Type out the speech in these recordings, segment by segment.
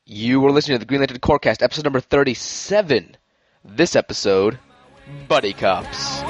You are listening to the Green Lantern Corecast, episode number 37. This episode, Buddy Cops.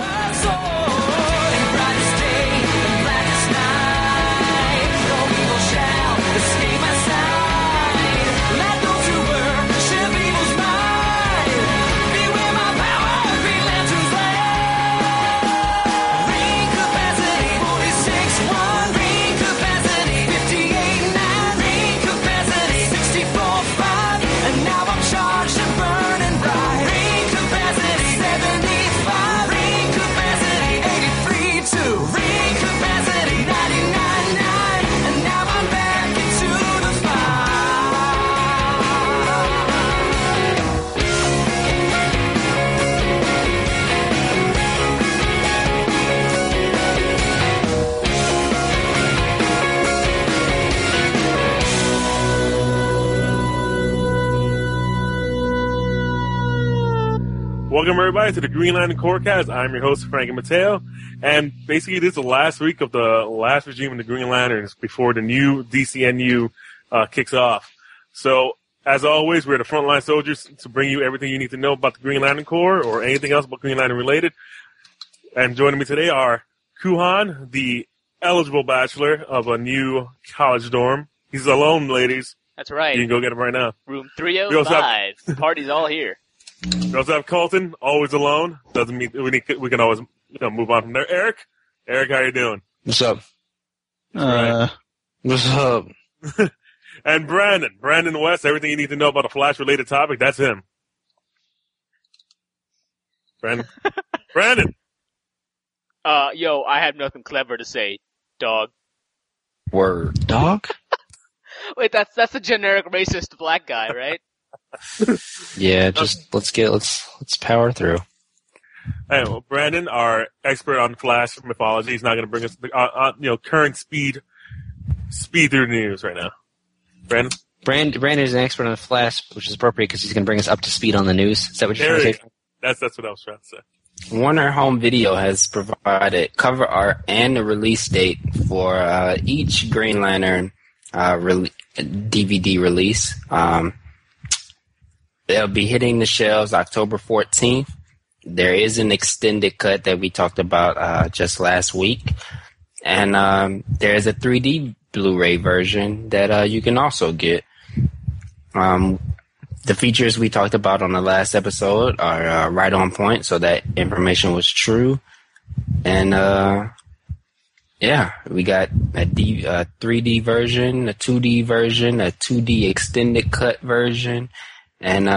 Welcome, everybody, to the Green Lantern Corecast. I'm your host, Frank Mateo, and basically this is the last week of the last regime of the Green Lanterns before the new DCNU kicks off. So, as always, we're the frontline soldiers to bring you everything you need to know about the Green Lantern Corps or anything else about Green Lantern related. And joining me today are Kuhan, the eligible bachelor of a new college dorm. He's alone, ladies. That's right. You can go get him right now. Room 305. The party's all here. We also have Colton, always alone. Doesn't mean we can always move on from there. Eric, how you doing? What's up? Right. What's up? And Brandon West. Everything you need to know about a Flash-related topic. That's him. Brandon. Yo, I have nothing clever to say, dog. Word, dog. Wait, that's a generic racist black guy, right? Yeah, just let's power through. Hey, well, Brandon, our expert on Flash mythology, is not going to bring us current speed through the news right now. Brandon is an expert on the Flash, which is appropriate because he's going to bring us up to speed on the news. Is that what you're trying to say? That's what I was trying to say. Warner Home Video has provided cover art and the release date for each Green Lantern DVD release. They'll be hitting the shelves October 14th. There is an extended cut that we talked about just last week. And there's a 3D Blu-ray version that you can also get. The features we talked about on the last episode are right on point, so that information was true. And we got a 3D version, a 2D version, a 2D extended cut version, and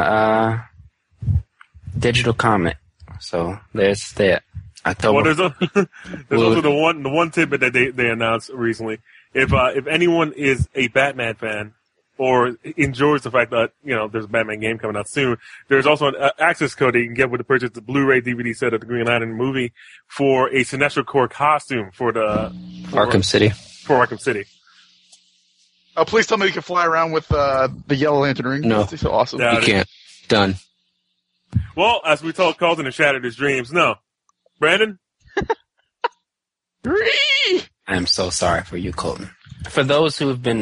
digital comic. So there's that. October. Well, there's also the one tidbit that they announced recently. If anyone is a Batman fan or enjoys the fact that there's a Batman game coming out soon, there's also an access code that you can get with the purchase of the Blu-ray DVD set of the Green Lantern movie for a Sinestro Corps costume for Arkham City. For Arkham City. Oh, please tell me we can fly around with the Yellow Lantern ring. No. That's so awesome. You can't. Done. Well, as we told Colton and shattered his dreams, no. Brandon? I am so sorry for you, Colton. For those who have been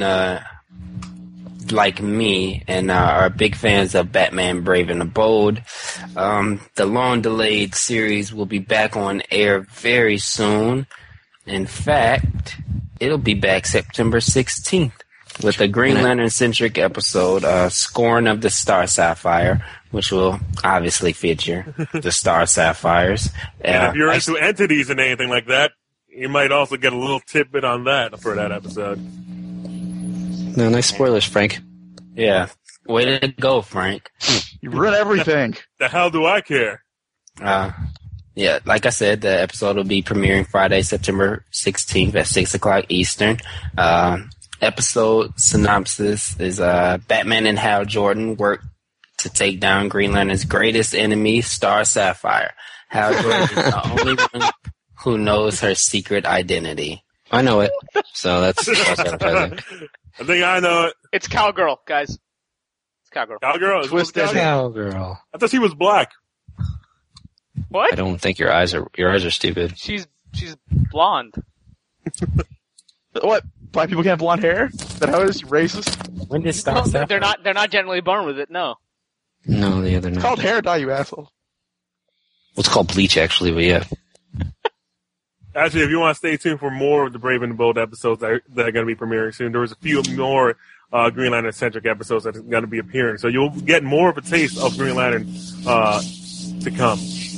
like me and are big fans of Batman Brave and the Bold, the long-delayed series will be back on air very soon. In fact, it'll be back September 16th. With a Green Lantern-centric episode, Scorn of the Star Sapphire, which will obviously feature the Star Sapphires. And if you're into entities and anything like that, you might also get a little tidbit on that for that episode. No, nice spoilers, Frank. Yeah. Way to go, Frank. You ruin everything. The hell do I care? Yeah, like I said, the episode will be premiering Friday, September 16th at 6 o'clock Eastern. Episode synopsis is Batman and Hal Jordan work to take down Green Lantern's greatest enemy, Star Sapphire. Hal Jordan is the only one who knows her secret identity. I know it, so that's advertising. I think I know it. It's Cowgirl, guys. It's Cowgirl. Cowgirl? Twisted. Cowgirl. I thought she was black. What? I don't think your eyes are stupid. She's blonde. What? Black people can't have blonde hair? Is that how it is? You racist? When did No, Star Sapphire? they're not generally born with it. No. No, the other It's night. called hair dye, you asshole. Well, it's called bleach, actually, but yeah. Actually, if you want to stay tuned for more of the Brave and the Bold episodes that are going to be premiering soon, there was a few more Green Lantern-centric episodes that are going to be appearing. So you'll get more of a taste of Green Lantern to come.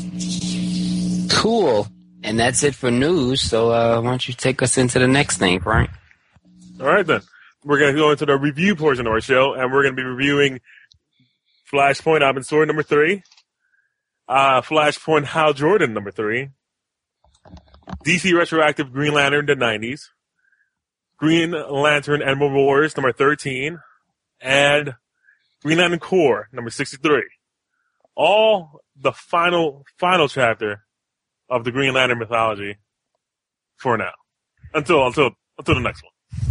Cool. And that's it for news. So why don't you take us into the next thing, Frank? All right, then. We're going to go into the review portion of our show, and we're going to be reviewing Flashpoint Abin Sur number 3, Flashpoint Hal Jordan number 3, DC Retroactive Green Lantern the 90s, Green Lantern Emerald Wars number 13, and Green Lantern Corps number 63. All the final chapter of the Green Lantern mythology for now. Until the next one.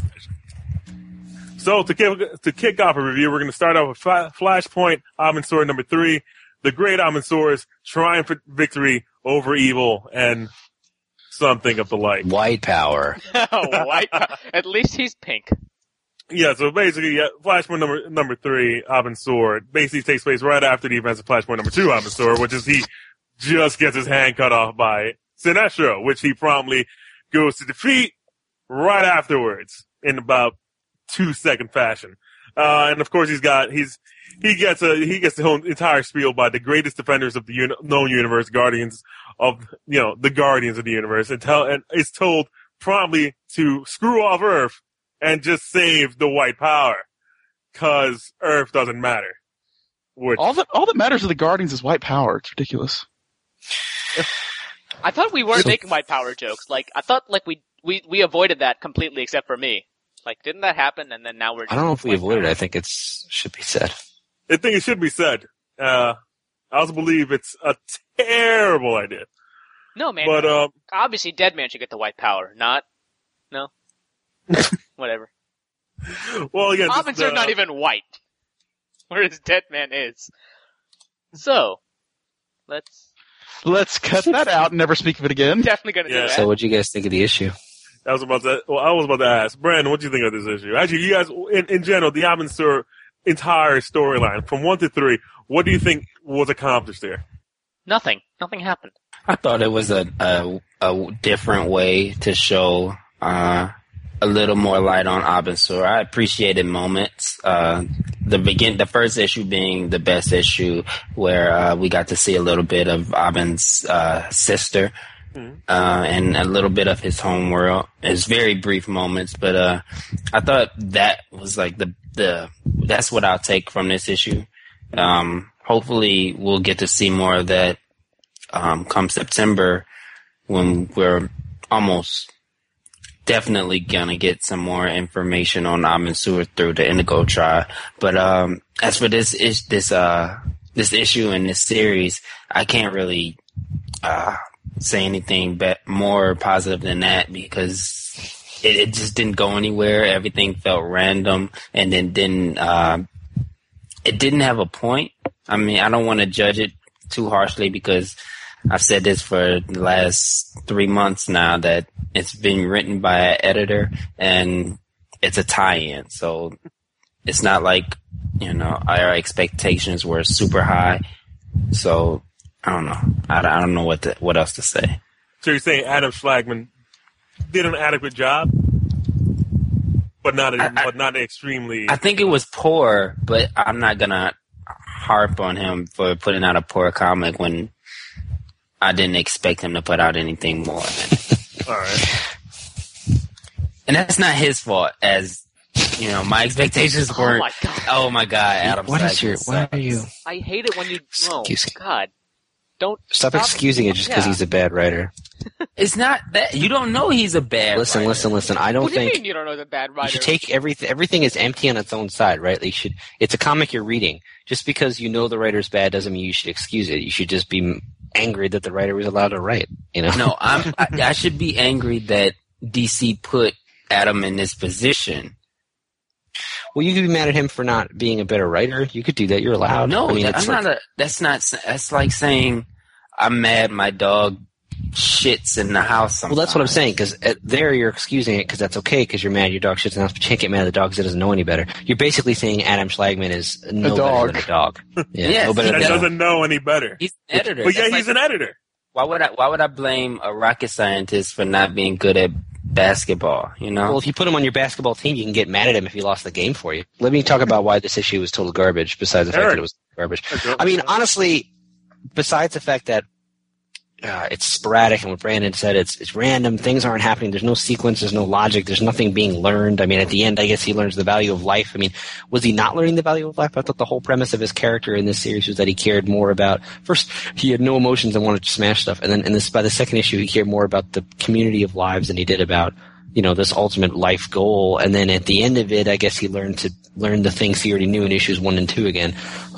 So to kick off a review, we're going to start off with Flashpoint Abin Sur number 3, the great Abin Sur's triumphant victory over evil and something of the like. White power. White. At least he's pink. Yeah, so basically, Flashpoint number 3, Abin Sur, basically takes place right after the events of Flashpoint number 2, Abin Sur, which is he just gets his hand cut off by Sinestro, which he promptly goes to defeat right afterwards in about 2-second fashion. And of course he gets the whole entire spiel by the greatest defenders of the known universe, Guardians of the universe, and is told promptly to screw off Earth and just save the white power, cause Earth doesn't matter. Which, All that matters to the Guardians is white power. It's ridiculous. I thought we weren't making white power jokes. Like, I thought like we avoided that completely except for me. Like, didn't that happen? And then now we're just I don't know if we white avoided it. power. I think it should be said. I think it should be said. I also believe it's a terrible idea. No, man. But, obviously Dead Man should get the white power, not... No? Whatever. well, again, Abin Sur's not even white. Whereas Dead Man is. So, Let's cut that out and never speak of it again. definitely gonna do Yeah. that. So what'd you guys think of the issue? I was about to ask, Brandon, what do you think of this issue? Actually, you guys, in general, the Abin Sur entire storyline, from 1 to 3, what do you think was accomplished there? Nothing. Nothing happened. I thought it was a different way to show a little more light on Abin Sur. I appreciated moments. The first issue being the best issue, where we got to see a little bit of Abin's sister. And a little bit of his homeworld. It's very brief moments, but I thought that was like that's what I'll take from this issue. Hopefully we'll get to see more of that come September, when we're almost definitely gonna get some more information on Abin Sur through the Indigo Tribe. But as for this issue and this series, I can't really say anything more positive than that, because it just didn't go anywhere. Everything felt random, and then it didn't have a point. I mean, I don't want to judge it too harshly, because I've said this for the last 3 months now, that it's been written by an editor and it's a tie-in. So it's not like, our expectations were super high. So I don't know. I don't know what else to say. So you're saying Adam Schlagman did an adequate job, but not extremely. I think it was poor, but I'm not gonna harp on him for putting out a poor comic when I didn't expect him to put out anything more. All right. And that's not his fault, as my expectations weren't. my God. Oh my God, Adam. Why Schlagman are you? I hate it when you... Oh, Excuse me. God. Don't... Stop excusing it just because he's a bad writer. It's not that you don't know he's a bad. Listen. I don't What do you think mean you don't know the bad writer? you should take everything is empty on its own side, right? Like it's a comic you're reading. Just because you know the writer's bad doesn't mean you should excuse it. You should just be angry that the writer was allowed to write. No, I should be angry that DC put Adam in this position. Well, you could be mad at him for not being a better writer. You could do that. You're allowed. No, I mean, that's like saying I'm mad my dog shits in the house sometimes. Well, that's what I'm saying, because there you're excusing it because that's okay because you're mad your dog shits in the house, but you can't get mad at the dog because it doesn't know any better. You're basically saying Adam Schlagman is no better than a dog. Yeah, Yes, no better That than a dog. doesn't know any better. He's an editor. But yeah, That's he's an editor. Why would I blame a rocket scientist for not being good at basketball? You know. Well, if you put him on your basketball team, you can get mad at him if he lost the game for you. Let me talk about why this issue was total garbage, besides the fact that it was garbage. I mean, honestly, besides the fact that it's sporadic, and what Brandon said, it's random. Things aren't happening. There's no sequence. There's no logic. There's nothing being learned. I mean, at the end, I guess he learns the value of life. I mean, was he not learning the value of life? I thought the whole premise of his character in this series was that he cared more about, first, he had no emotions and wanted to smash stuff. And then by the second issue, he cared more about the community of lives than he did about, this ultimate life goal. And then at the end of it, I guess he learned the things he already knew in issues 1 and 2 again.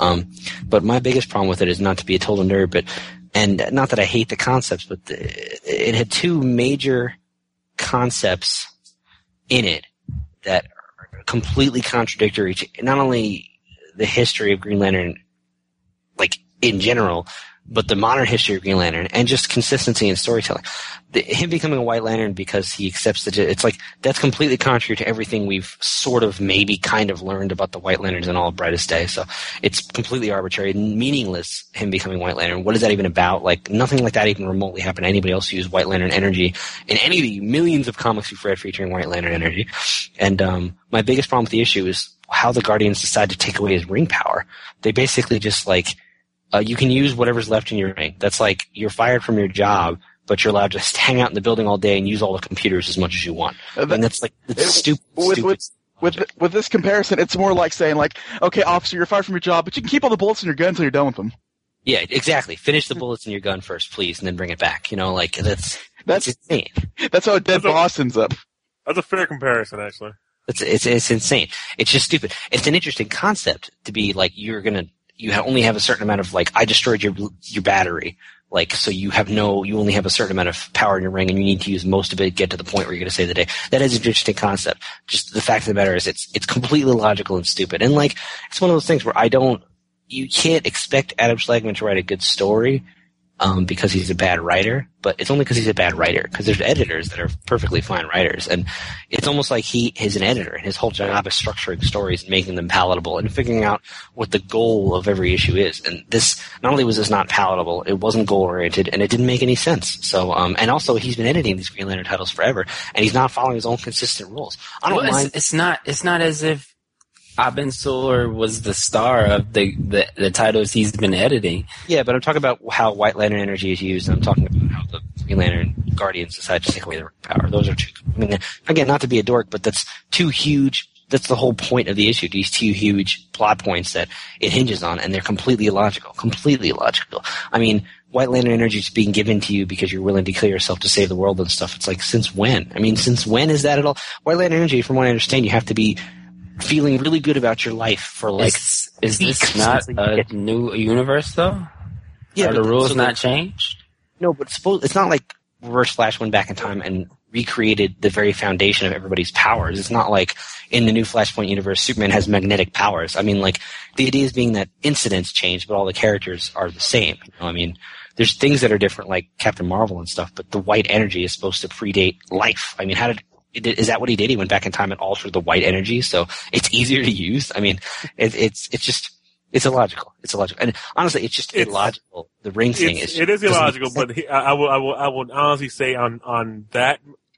But my biggest problem with it is not to be a total nerd, and not that I hate the concepts, but it had 2 major concepts in it that are completely contradictory to not only the history of Green Lantern, like in general, but the modern history of Green Lantern and just consistency in storytelling. Him becoming a White Lantern because he accepts it's like that's completely contrary to everything we've sort of maybe kind of learned about the White Lanterns in All of Brightest Day. So it's completely arbitrary and meaningless, him becoming White Lantern. What is that even about? Like nothing like that even remotely happened to anybody else who used White Lantern energy in any of the millions of comics we've read featuring White Lantern energy. And my biggest problem with the issue is how the Guardians decide to take away his ring power. They basically just you can use whatever's left in your ring. That's like you're fired from your job, but you're allowed to just hang out in the building all day and use all the computers as much as you want. And that's stupid. With this comparison, it's more like saying, okay, officer, you're fired from your job, but you can keep all the bullets in your gun until you're done with them. Yeah, exactly. Finish the bullets in your gun first, please, and then bring it back. That's insane. That's how a dead boss ends up. That's a fair comparison, actually. It's insane. It's just stupid. It's an interesting concept to be like you only have a certain amount of I destroyed your battery. So you only have a certain amount of power in your ring and you need to use most of it to get to the point where you're going to save the day. That is an interesting concept. Just the fact of the matter is it's completely illogical and stupid. And it's one of those things where you can't expect Adam Schlagman to write a good story, because he's a bad writer, but it's only because he's a bad writer, because there's editors that are perfectly fine writers. And it's almost like he is an editor and his whole job is structuring stories and making them palatable and figuring out what the goal of every issue is. And this, not only was this not palatable, it wasn't goal oriented and it didn't make any sense. So, and also he's been editing these Green Lantern titles forever and he's not following his own consistent rules. I don't mind. It's not as if Abin Sur was the star of the titles he's been editing. Yeah, but I'm talking about how White Lantern energy is used, and I'm talking about how the Green Lantern Guardians decide to take away their power. Those are 2. I mean, again, not to be a dork, but that's 2 huge. That's the whole point of the issue. These 2 huge plot points that it hinges on, and they're completely illogical. Completely illogical. I mean, White Lantern energy is being given to you because you're willing to kill yourself to save the world and stuff. It's like, since when? I mean, since when is that at all? White Lantern energy, from what I understand, you have to be feeling really good about your life for is this not a new universe though? Yeah, are the rules not changed? No, but it's not like Reverse Flash went back in time and recreated the very foundation of everybody's powers. It's not like in the new Flashpoint universe, Superman has magnetic powers. I mean, the idea is being that incidents change, but all the characters are the same. I mean, there's things that are different, like Captain Marvel and stuff, but the white energy is supposed to predate life. I mean, is that what he did? He went back in time and altered the white energy, so it's easier to use. I mean, it's illogical. It's illogical, and honestly, it's just illogical. The ring thing is illogical. But I will honestly say on that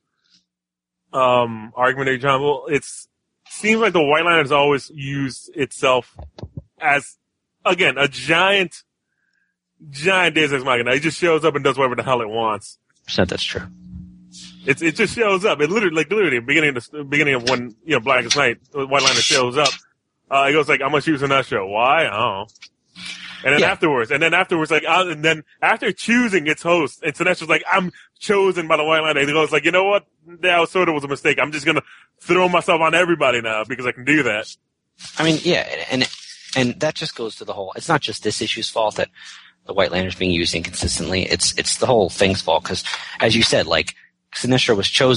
argument there, John. Well, it seems like the White Lantern has always used itself as, again, a giant Deus Ex Machina. It just shows up and does whatever the hell it wants. That's true. It just shows up. It literally, beginning of when, Blackest Night, White Lantern shows up. It goes I'm gonna choose another show. Why? I don't know. And then afterwards, and then after choosing its host, and Sinestro's like, I'm chosen by the White Lantern. He goes you know what? That sort of was a mistake. I'm just gonna throw myself on everybody now because I can do that. I mean, yeah, and that just goes to the whole. It's not just this issue's fault that the White Lantern's being used inconsistently. It's the whole thing's fault because, as you said, Sinestro was chosen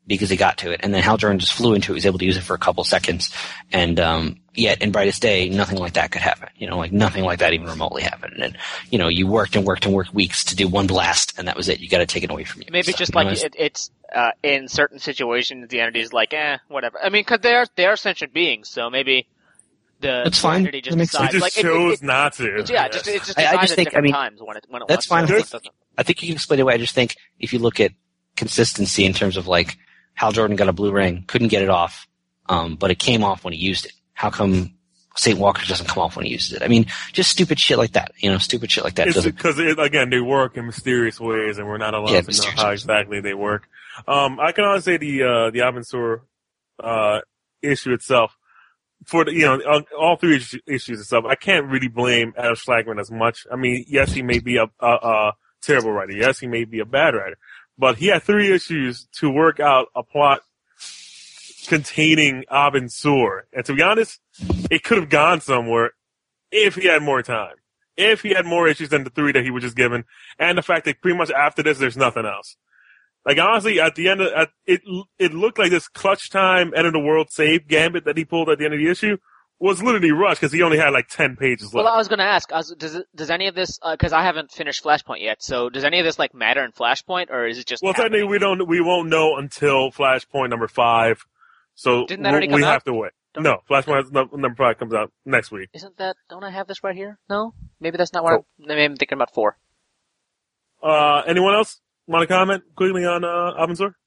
because he got to it, and then Hal Jordan just flew into it, was able to use it for a couple seconds, and yet in Brightest Day, nothing like that could happen. Like nothing like that even remotely happened. And you worked weeks to do one blast, and that was it. You got to take it away from you. Maybe so, just like it's in certain situations, the entity is like, whatever. I mean, because they are sentient beings, so maybe the entity just decides. It just chose not to. It just decides at different times when it that's wants fine. to. I think you can explain it away. I just think if you look at consistency in terms of like Hal Jordan got a blue ring, couldn't get it off, but it came off when he used it. How come St. Walker doesn't come off when he uses it? I mean, just stupid shit like that. Stupid shit like that. It's because, again, they work in mysterious ways, and we're not allowed to know how exactly they work. I can honestly say the Abin Sur issue itself, for all three issues itself, I can't really blame Adam Schlagman as much. I mean, yes, he may be a terrible writer. Yes, he may be a bad writer. But he had 3 issues to work out a plot containing Abin Sur. And to be honest, it could have gone somewhere if he had more time. If he had more issues than the 3 that he was just given. And the fact that pretty much after this, there's nothing else. Like, honestly, at the end of it looked like this clutch time, end of the world save gambit that he pulled at the end of the issue was literally rushed because he only had like 10 pages left. Well, I was going to ask, does any of this, because I haven't finished Flashpoint yet, so does any of this like matter in Flashpoint, or is it just? Well, technically we won't know until Flashpoint number 5. So didn't that already come we out? have to wait. No, Flashpoint number 5 comes out next week. Isn't that? Don't I have this right here? No, maybe that's not what maybe I'm thinking about 4. Anyone else want to comment quickly on Abin Sur?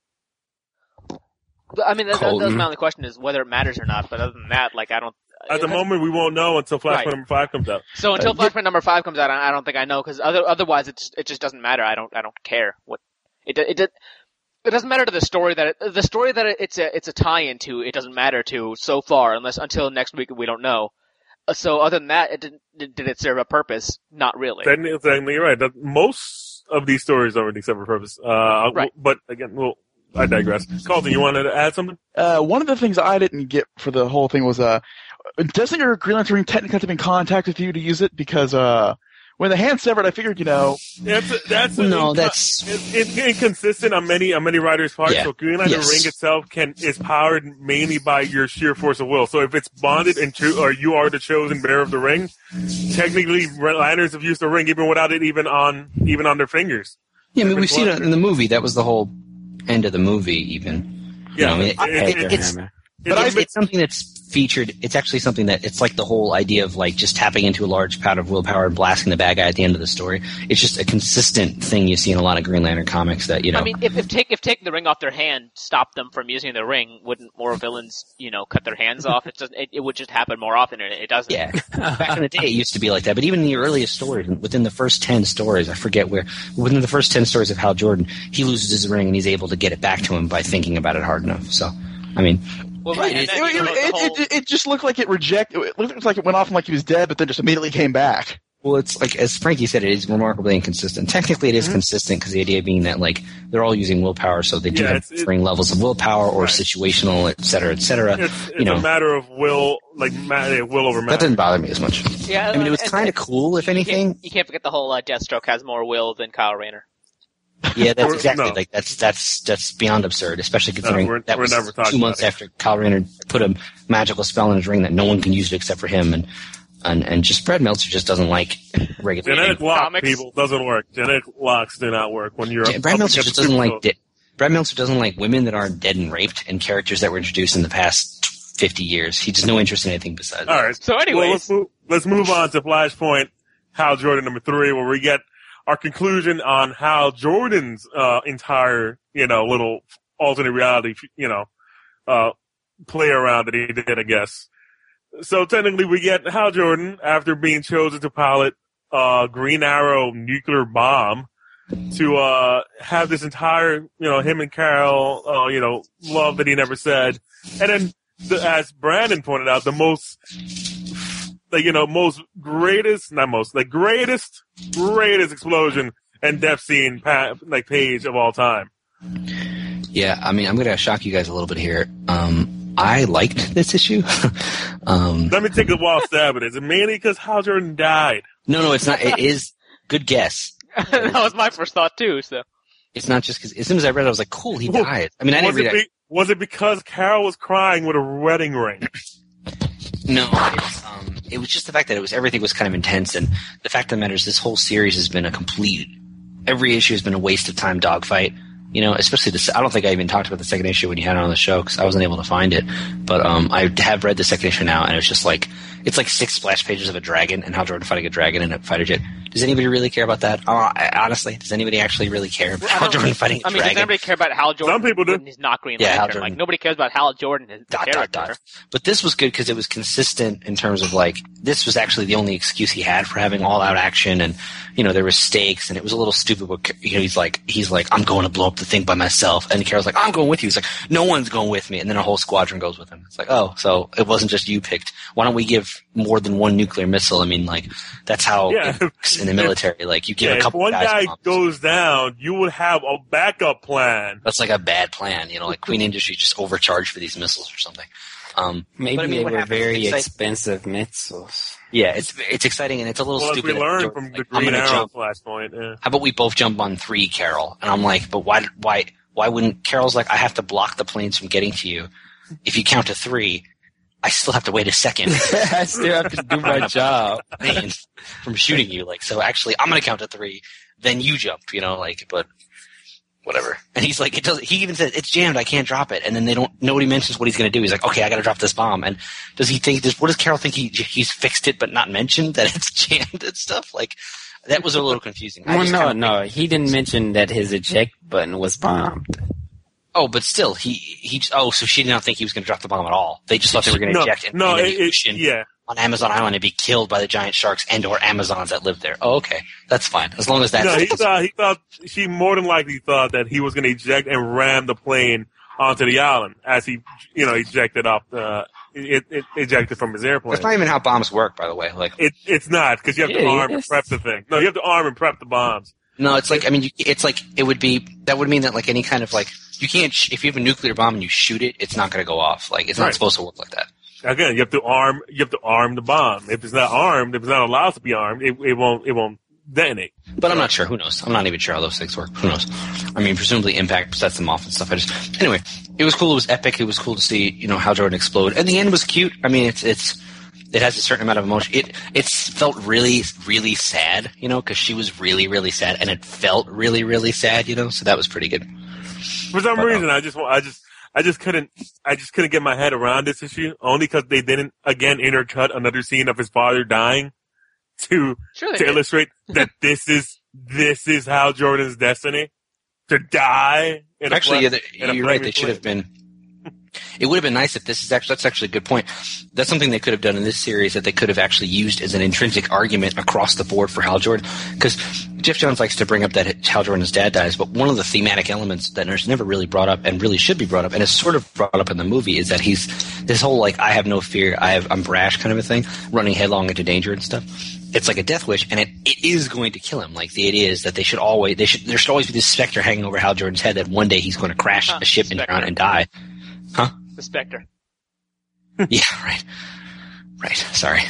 I mean, that's my only question is whether it matters or not. But other than that, like I don't. At the moment, we won't know until Flashpoint number 5 comes out. So until Flashpoint number 5 comes out, I don't think I know because otherwise it just doesn't matter. I don't care what it doesn't matter to the story that it's a tie-in to. It doesn't matter to so far until next week we don't know. So other than that, did it serve a purpose? Not really. Technically, you're right. Most of these stories don't really serve a purpose. Right. But again, I digress. Colton, you wanted to add something? One of the things I didn't get for the whole thing was, doesn't your Green Lantern technically have to be in contact with you to use it? Because, when the hand's severed, I figured, That's inconsistent on many writers' parts. Yeah. So Green Lantern ring itself is powered mainly by your sheer force of will. So if it's bonded or you are the chosen bearer of the ring, technically Lanterns have used the ring even without it even on their fingers. Yeah, I mean, we've seen it in the movie. That was the whole end of the movie, even. Yeah, It's something that's featured. It's actually something that it's like the whole idea of like just tapping into a large pot of willpower and blasting the bad guy at the end of the story. It's just a consistent thing you see in a lot of Green Lantern comics that, I mean, if taking the ring off their hand stopped them from using the ring, wouldn't more villains, cut their hands off? It would just happen more often, and it doesn't. Yeah. Back in the day, it used to be like that. But even in the earliest stories, within the first 10 stories, I forget where, within the first 10 stories of Hal Jordan, he loses his ring and he's able to get it back to him by thinking about it hard enough. So, I mean, well, right. It just looked like it looked like it went off him like he was dead, but then just immediately came back. Well, it's like, as Frankie said, it is remarkably inconsistent. Technically, it is consistent because the idea being that, like, they're all using willpower, so they do have differing levels of willpower or situational, et cetera, et cetera. It's a matter of will, like, will over matter. That didn't bother me as much. Yeah, I mean, it was kind of cool, if anything. You can't forget the whole Deathstroke has more will than Kyle Rayner. Yeah, that's exactly like that's beyond absurd, especially considering that was 2 months after Kyle Rayner put a magical spell in his ring that no one can use it except for him, and just Brad Meltzer just doesn't like regular genetic lock people doesn't work. Genetic locks do not work when you're. Brad Meltzer just doesn't like Brad Meltzer doesn't like women that aren't dead and raped and characters that were introduced in the past 50 years. He has no interest in anything besides that. All right. So anyways, let's move on to Flashpoint, Hal Jordan number 3, where we get our conclusion on Hal Jordan's entire, little alternate reality, play around that he did, I guess. So technically we get Hal Jordan, after being chosen to pilot Green Arrow nuclear bomb, to have this entire, him and Carol, love that he never said. And then, as Brandon pointed out, the greatest explosion and death scene page of all time. Yeah, I mean, I'm going to shock you guys a little bit here. I liked this issue. Let me take a wild stab at it. Is it mainly because Hal Jordan died? No, it's not. It is good guess. That was my first thought too. So It's not just because as soon as I read it, I was like, cool, he died. I mean, I didn't read it. Was it because Carol was crying with a wedding ring? No, it was just the fact that everything was kind of intense, and the fact of the matter is this whole series has been every issue has been a waste of time dogfight. You know, especially this. I don't think I even talked about the second issue when you had it on the show because I wasn't able to find it. But I have read the second issue now, and it's just like 6 splash pages of a dragon and Hal Jordan fighting a dragon in a fighter jet. Does anybody really care about that? Honestly, does anybody actually really care about Hal Jordan fighting a dragon? Does anybody care about Hal Jordan? Some people do. He's not Green Lantern. Like, nobody cares about Hal Jordan as the character. But this was good because it was consistent in terms of like this was actually the only excuse he had for having all out action, and you know there were stakes, and it was a little stupid. But you know, he's like I'm going to blow up the thing by myself, and Carol's like I'm going with you. He's like no one's going with me, and then a whole squadron goes with him. It's like oh, so it wasn't just you picked. Why don't we give more than one nuclear missile? I mean, like that's how it works in the military. Like you give a couple. If one guy bombs. goes down, you would have a backup plan. That's like a bad plan, you know. Like Queen Industry just overcharged for these missiles or something. Maybe they were very expensive missiles. Yeah, it's exciting and it's a little stupid. We learned from the Green Arrow flashpoint. Yeah. How about we both jump on 3, Carol? And I'm like, but why wouldn't Carol's like I have to block the planes from getting to you. If you count to 3, I still have to wait a second. I still have to do my job from shooting you. Like, so actually, I'm gonna count to 3, then you jump. You know, like, but whatever. And he's like, he even said it's jammed. I can't drop it. And then nobody mentions what he's gonna do. He's like, okay, I gotta drop this bomb. And does he think this? What does Carol think? He's fixed it, but not mentioned that it's jammed and stuff. Like, that was a little confusing. No. He didn't mention that his eject button was bombed. Oh, but still, so she did not think he was going to drop the bomb at all. They just thought they were going to eject him on Amazon Island and be killed by the giant sharks and/or Amazons that lived there. Oh, okay, that's fine as long as that's. No, he thought she more than likely thought that he was going to eject and ram the plane onto the island as he, ejected off. It ejected from his airplane. That's not even how bombs work, by the way. Like it's not because you have to arm and prep the thing. No, you have to arm and prep the bombs. No, it's like it would be that would mean that like any kind of like you can't if you have a nuclear bomb and you shoot it, it's not going to go off. Like it's not supposed to work like that. Again, you have to arm the bomb. If it's not armed, if it's not allowed to be armed, it won't detonate. But I'm not sure. Who knows? I'm not even sure how those things work. Who knows? I mean, presumably impact sets them off and stuff. Anyway, it was cool. It was epic. It was cool to see Hal Jordan explode, and the end was cute. I mean, it has a certain amount of emotion. It felt really, really sad, because she was really, really sad, and it felt really, really sad, so that was pretty good. For some reason, I just couldn't get my head around this issue, only because they didn't again intercut another scene of his father dying to illustrate that this is Hal Jordan's destiny to die. Actually, you're right. They should have been. It would have been nice if that's actually a good point. That's something they could have done in this series that they could have actually used as an intrinsic argument across the board for Hal Jordan. Because Jeff Johns likes to bring up that Hal Jordan's dad dies, but one of the thematic elements that is never really brought up and really should be brought up, and is sort of brought up in the movie, is that he's this whole like I have no fear, I'm brash kind of a thing, running headlong into danger and stuff. It's like a death wish, and it is going to kill him. Like the idea is that there should always be this specter hanging over Hal Jordan's head that one day he's going to crash a ship and drown and die. Huh? The Spectre. Yeah, right. Sorry.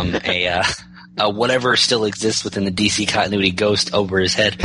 Whatever still exists within the DC continuity ghost over his head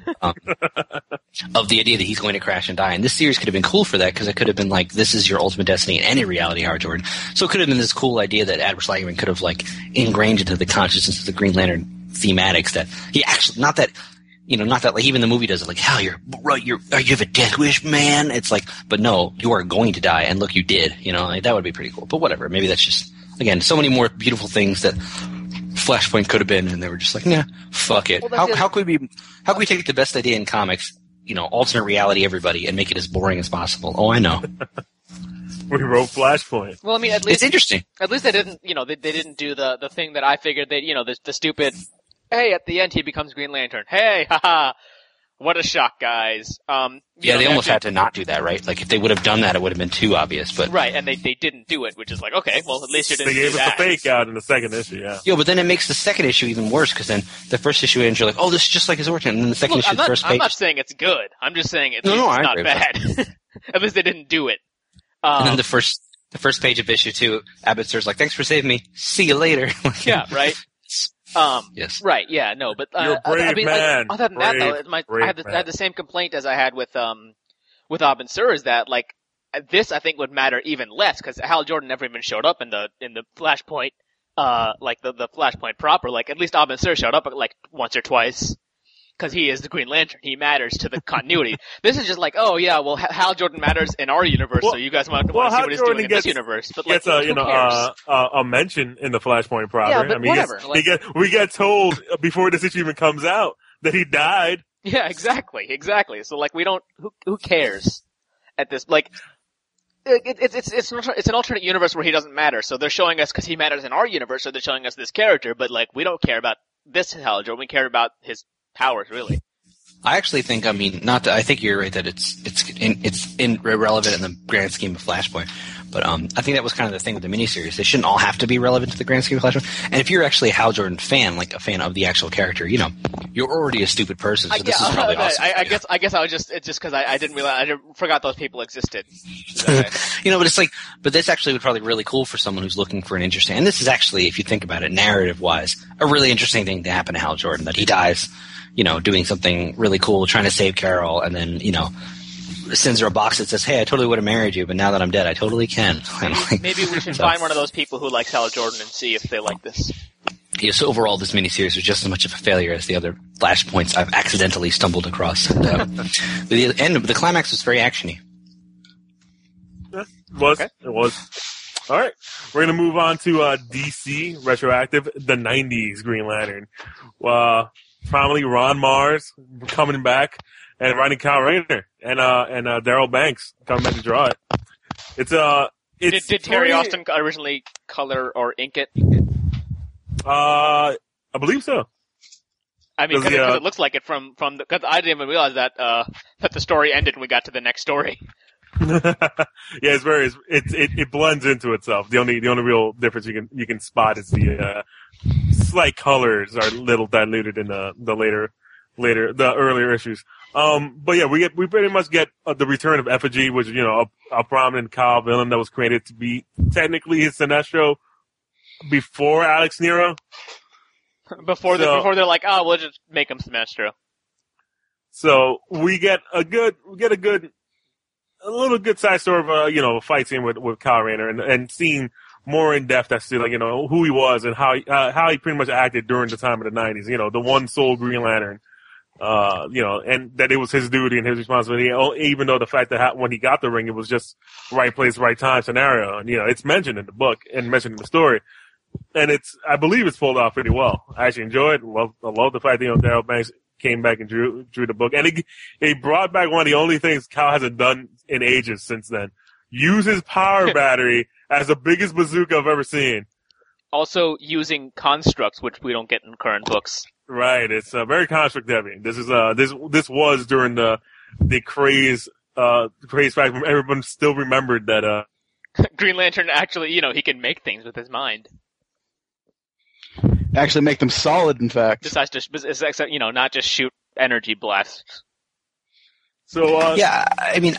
of the idea that he's going to crash and die. And this series could have been cool for that because it could have been like, this is your ultimate destiny in any reality, Hal Jordan. So it could have been this cool idea that Admiral Slagerman could have like ingrained into the consciousness of the Green Lantern thematics that he actually, not that like even the movie does it, like, Hal, you have a death wish, man. It's like, but no, you are going to die, and look, you did. Like, that would be pretty cool. But whatever, maybe that's just, again, so many more beautiful things that Flashpoint could have been, and they were just like, nah, fuck it. Well, how could we take the best idea in comics, alternate reality everybody, and make it as boring as possible? Oh, I know. We wrote Flashpoint. Well, I mean, at least it's interesting. At least they didn't, they didn't do the thing that I figured that, the stupid. Hey, at the end he becomes Green Lantern. Hey, haha. What a shock, guys. They almost had to not do that, right? Like, if they would have done that, it would have been too obvious, but. Right, and they didn't do it, which is like, okay, well, at least you didn't do that. They gave us the fake out in the second issue, yeah. Yeah, but then it makes the second issue even worse, because then the first issue ends, you're like, oh, this is just like his origin, and then the second issue, the first page. I'm not saying it's good. I'm just saying it's not bad. At least they didn't do it. And then the first page of issue 2, Abbottser's like, thanks for saving me. See you later. Yeah, right? Yes. Right. Yeah. No. But You're a brave man. other than that, though, I had the same complaint as I had with Abin Sur, is that like this I think would matter even less because Hal Jordan never even showed up in the Flashpoint, like the Flashpoint proper. Like at least Abin Sur showed up like once or twice. Because he is the Green Lantern, he matters to the continuity. This is just like, oh yeah, well Hal Jordan matters in our universe, so you guys want to see what he's doing in this universe. But like, gets a mention in the Flashpoint proper. Yeah, but whatever. We get told before this issue even comes out that he died. Yeah, exactly. So like, we don't. Who cares at this? Like, it's an alternate universe where he doesn't matter. So they're showing us because he matters in our universe, so they're showing us this character. But like, we don't care about this Hal Jordan. We care about his powers, really. I actually think, I think you're right that it's irrelevant in the grand scheme of Flashpoint. But I think that was kind of the thing with the miniseries. They shouldn't all have to be relevant to the grand scheme of Flashpoint. And if you're actually a Hal Jordan fan, like a fan of the actual character, you're already a stupid person. So this is probably awesome. I guess I was just because I didn't realize, forgot those people existed. But it's like, but this actually would probably be really cool for someone who's looking for an interesting. And this is actually, if you think about it, narrative wise, a really interesting thing to happen to Hal Jordan, that he dies, doing something really cool, trying to save Carol, and then, sends her a box that says, hey, I totally would have married you, but now that I'm dead, I totally can. Maybe we should find one of those people who likes Hal Jordan and see if they like this. Yeah, so overall, this miniseries was just as much of a failure as the other Flashpoints I've accidentally stumbled across. And, the climax was very actiony. Yeah, it was. All right. We're going to move on to DC Retroactive, the 90s Green Lantern. Finally, Ron Mars coming back and writing Kyle Rayner and Daryl Banks coming back to draw it. Did Terry Austin originally color or ink it? I believe so. I mean, because it looks like it from because I didn't even realize that the story ended when we got to the next story. Yeah, it blends into itself. The only real difference you can spot is the slight colors are a little diluted in the earlier issues. But yeah, we pretty much get the return of Effigy, which is, a prominent Kyle villain that was created to be technically his Sinestro before Alex Nero. Before they're like, oh, we'll just make him Sinestro. So we get a little good side story of a fight scene with Kyle Rayner and seeing more in depth as to who he was and how he pretty much acted during the time of the 90s. The one sole Green Lantern. And that it was his duty and his responsibility, even though the fact that when he got the ring, it was just right place, right time scenario. And, it's mentioned in the book and mentioned in the story. And I believe it's pulled off pretty well. I actually enjoyed it. I love the fact that, Daryl Banks came back and drew the book. And it brought back one of the only things Kyle hasn't done in ages since then. Use his power battery as the biggest bazooka I've ever seen. Also using constructs, which we don't get in current books. Right, it's very construct heavy. This is this was during the craze fact when everyone still remembered that Green Lantern actually, he can make things with his mind. Actually make them solid, in fact. Besides just, not just shoot energy blasts. So yeah, I mean,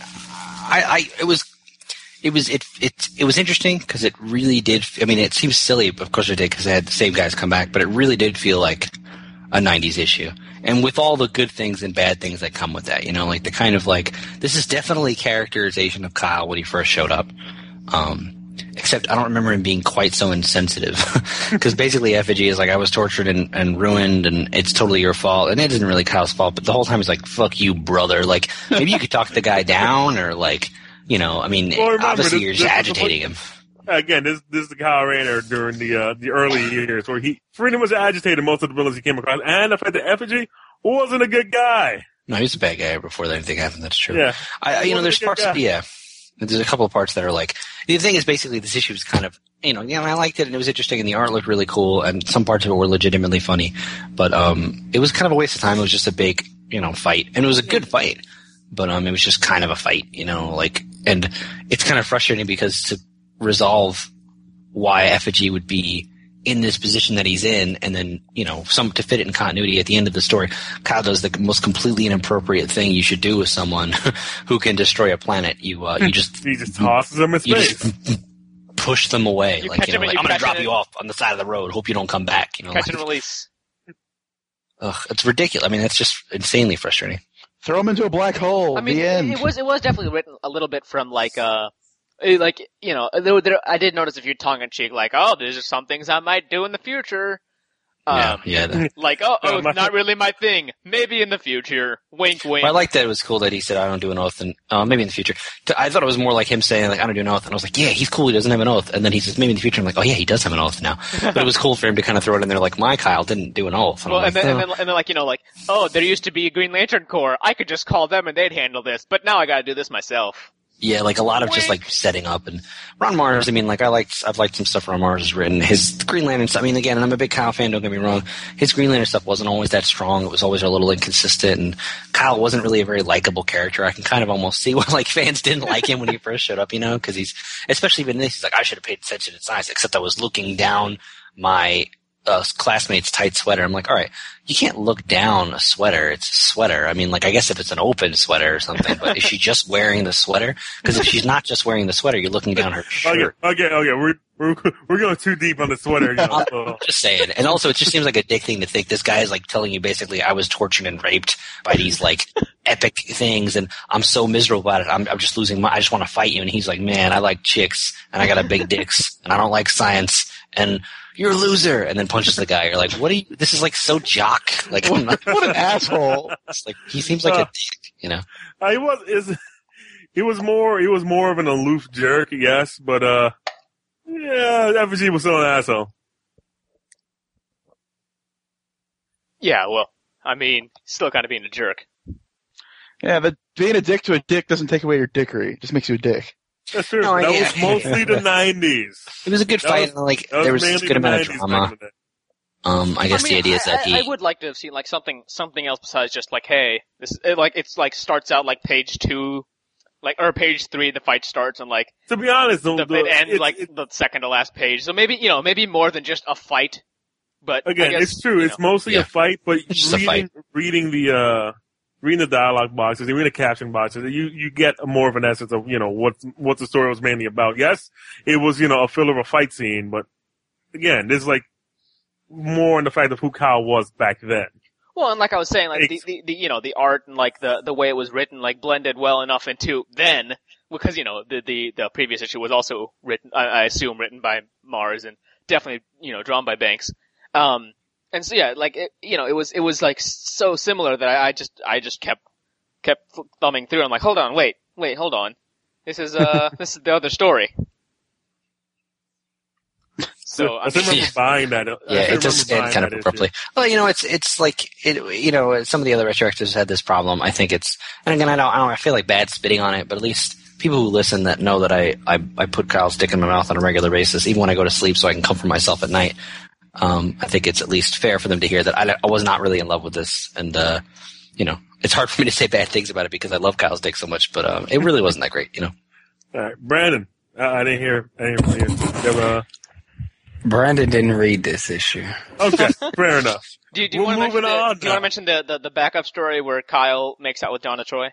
it was interesting because it really did. I mean, it seems silly, of course it did, because they had the same guys come back, but it really did feel like a 90s issue. And with all the good things and bad things that come with that, like the kind of like, this is definitely characterization of Kyle when he first showed up. Except I don't remember him being quite so insensitive. Because basically Effigy is like, I was tortured and ruined and it's totally your fault. And it isn't really Kyle's fault, but the whole time he's like, fuck you, brother. Like, maybe you could talk the guy down or like, obviously you're just agitating him. Again, this is the Kyle Rayner during the early years where he pretty much agitated most of the villains he came across, and the fact that Effigy wasn't a good guy. No, he was a bad guy before anything happened. That's true. Yeah, there's parts. There's a couple of parts that are like, the thing is basically this issue was kind of, I liked it and it was interesting and the art looked really cool and some parts of it were legitimately funny, but it was kind of a waste of time. It was just a big, fight, and it was a good fight, but it was just kind of a fight, and it's kind of frustrating because to resolve why Effigy would be in this position that he's in, and then, to fit it in continuity at the end of the story, Kyle does the most completely inappropriate thing you should do with someone who can destroy a planet. You just he just tosses him in space. push them away. You like, catch you know, them and like, you I'm going to catch drop it you off on the side of the road. Hope you don't come back. You know, Catch like, and release. it's ridiculous. I mean, that's just insanely frustrating. Throw him into a black hole. I mean, the end. it was definitely written a little bit from like you know, I did notice a few tongue in cheek, like, oh, these are some things I might do in the future. Like, not really my thing. Maybe in the future. Wink, wink. Well, I like that it was cool that he said, I don't do an oath, and maybe in the future. I thought it was more like him saying, like, I don't do an oath, and I was like, yeah, he's cool, he doesn't have an oath. And then he says, maybe in the future. I'm like, oh yeah, he does have an oath now. But it was cool for him to kind of throw it in there, like, my Kyle didn't do an oath. And then, like, you know, like, oh, there used to be a Green Lantern Corps. I could just call them and they'd handle this, but now I gotta do this myself. Yeah, like a lot of just like setting up. And Ron Mars, I mean, like I've liked some stuff Ron Mars has written. His Green Lantern stuff, I mean, again, and I'm a big Kyle fan, don't get me wrong. His Green Lantern stuff wasn't always that strong. It was always a little inconsistent, and Kyle wasn't really a very likable character. I can kind of almost see why like fans didn't like him when he first showed up, you know, because he's, especially even this, he's like, I should have paid attention to science, except I was looking down my classmate's tight sweater. I'm like, all right, you can't look down a sweater. It's a sweater. I mean, like, I guess if it's an open sweater or something, but is she just wearing the sweater? Because if she's not just wearing the sweater, you're looking down her shirt. Okay. We're going too deep on the sweater. You know, so. I'm just saying. And also, it just seems like a dick thing to think this guy is like telling you basically I was tortured and raped by these like epic things, and I'm so miserable about it. I'm just losing I just want to fight you. And he's like, man, I like chicks, and I got a big dicks, and I don't like science, and you're a loser, and then punches the guy. You're like, what are you? This is like so jock. Like, I'm not, What an asshole! it's like he seems like a dick, you know. He was more of an aloof jerk, yes, but yeah, FG was still an asshole. Yeah, well, I mean, still kind of being a jerk. Yeah, but being a dick to a dick doesn't take away your dickery. It just makes you a dick. That's true. No, that yeah. was mostly the 90s. It was a good fight, and like there was a good amount of drama. I guess the idea is that I would like to have seen like something else besides just like, hey, it's like starts out like page 2, like, or page 3, the fight starts, and like, to be honest, it ends like the second to last page. So maybe more than just a fight. But again, I guess, it's true. It's mostly a fight, but reading the dialogue boxes, reading the caption boxes, you get more of an essence of, you know, what the story was mainly about. Yes, it was, you know, a filler of a fight scene, but again, there's like more in the fact of who Kyle was back then. Well, and like I was saying, like the you know, the art and like the way it was written, like blended well enough into then, because, you know, the previous issue was also written, I assume, written by Mars and definitely, you know, drawn by Banks. And so yeah, like it was like so similar that I just kept thumbing through. I'm like, hold on, wait, hold on. This is this is the other story. So I remember buying that. Yeah, it does stand kind of abruptly. Well, you know, it's like you know, some of the other retroactives had this problem. I think it's, and again, I feel like bad spitting on it, but at least people who listen that know that I put Kyle's dick in my mouth on a regular basis, even when I go to sleep, so I can comfort myself at night. I think it's at least fair for them to hear that I was not really in love with this, and you know, it's hard for me to say bad things about it because I love Kyle's dick so much, but it really wasn't that great, you know. All right, Brandon, I didn't hear. Brandon didn't read this issue. Okay, fair enough. Do you want to mention the backup story where Kyle makes out with Donna Troy?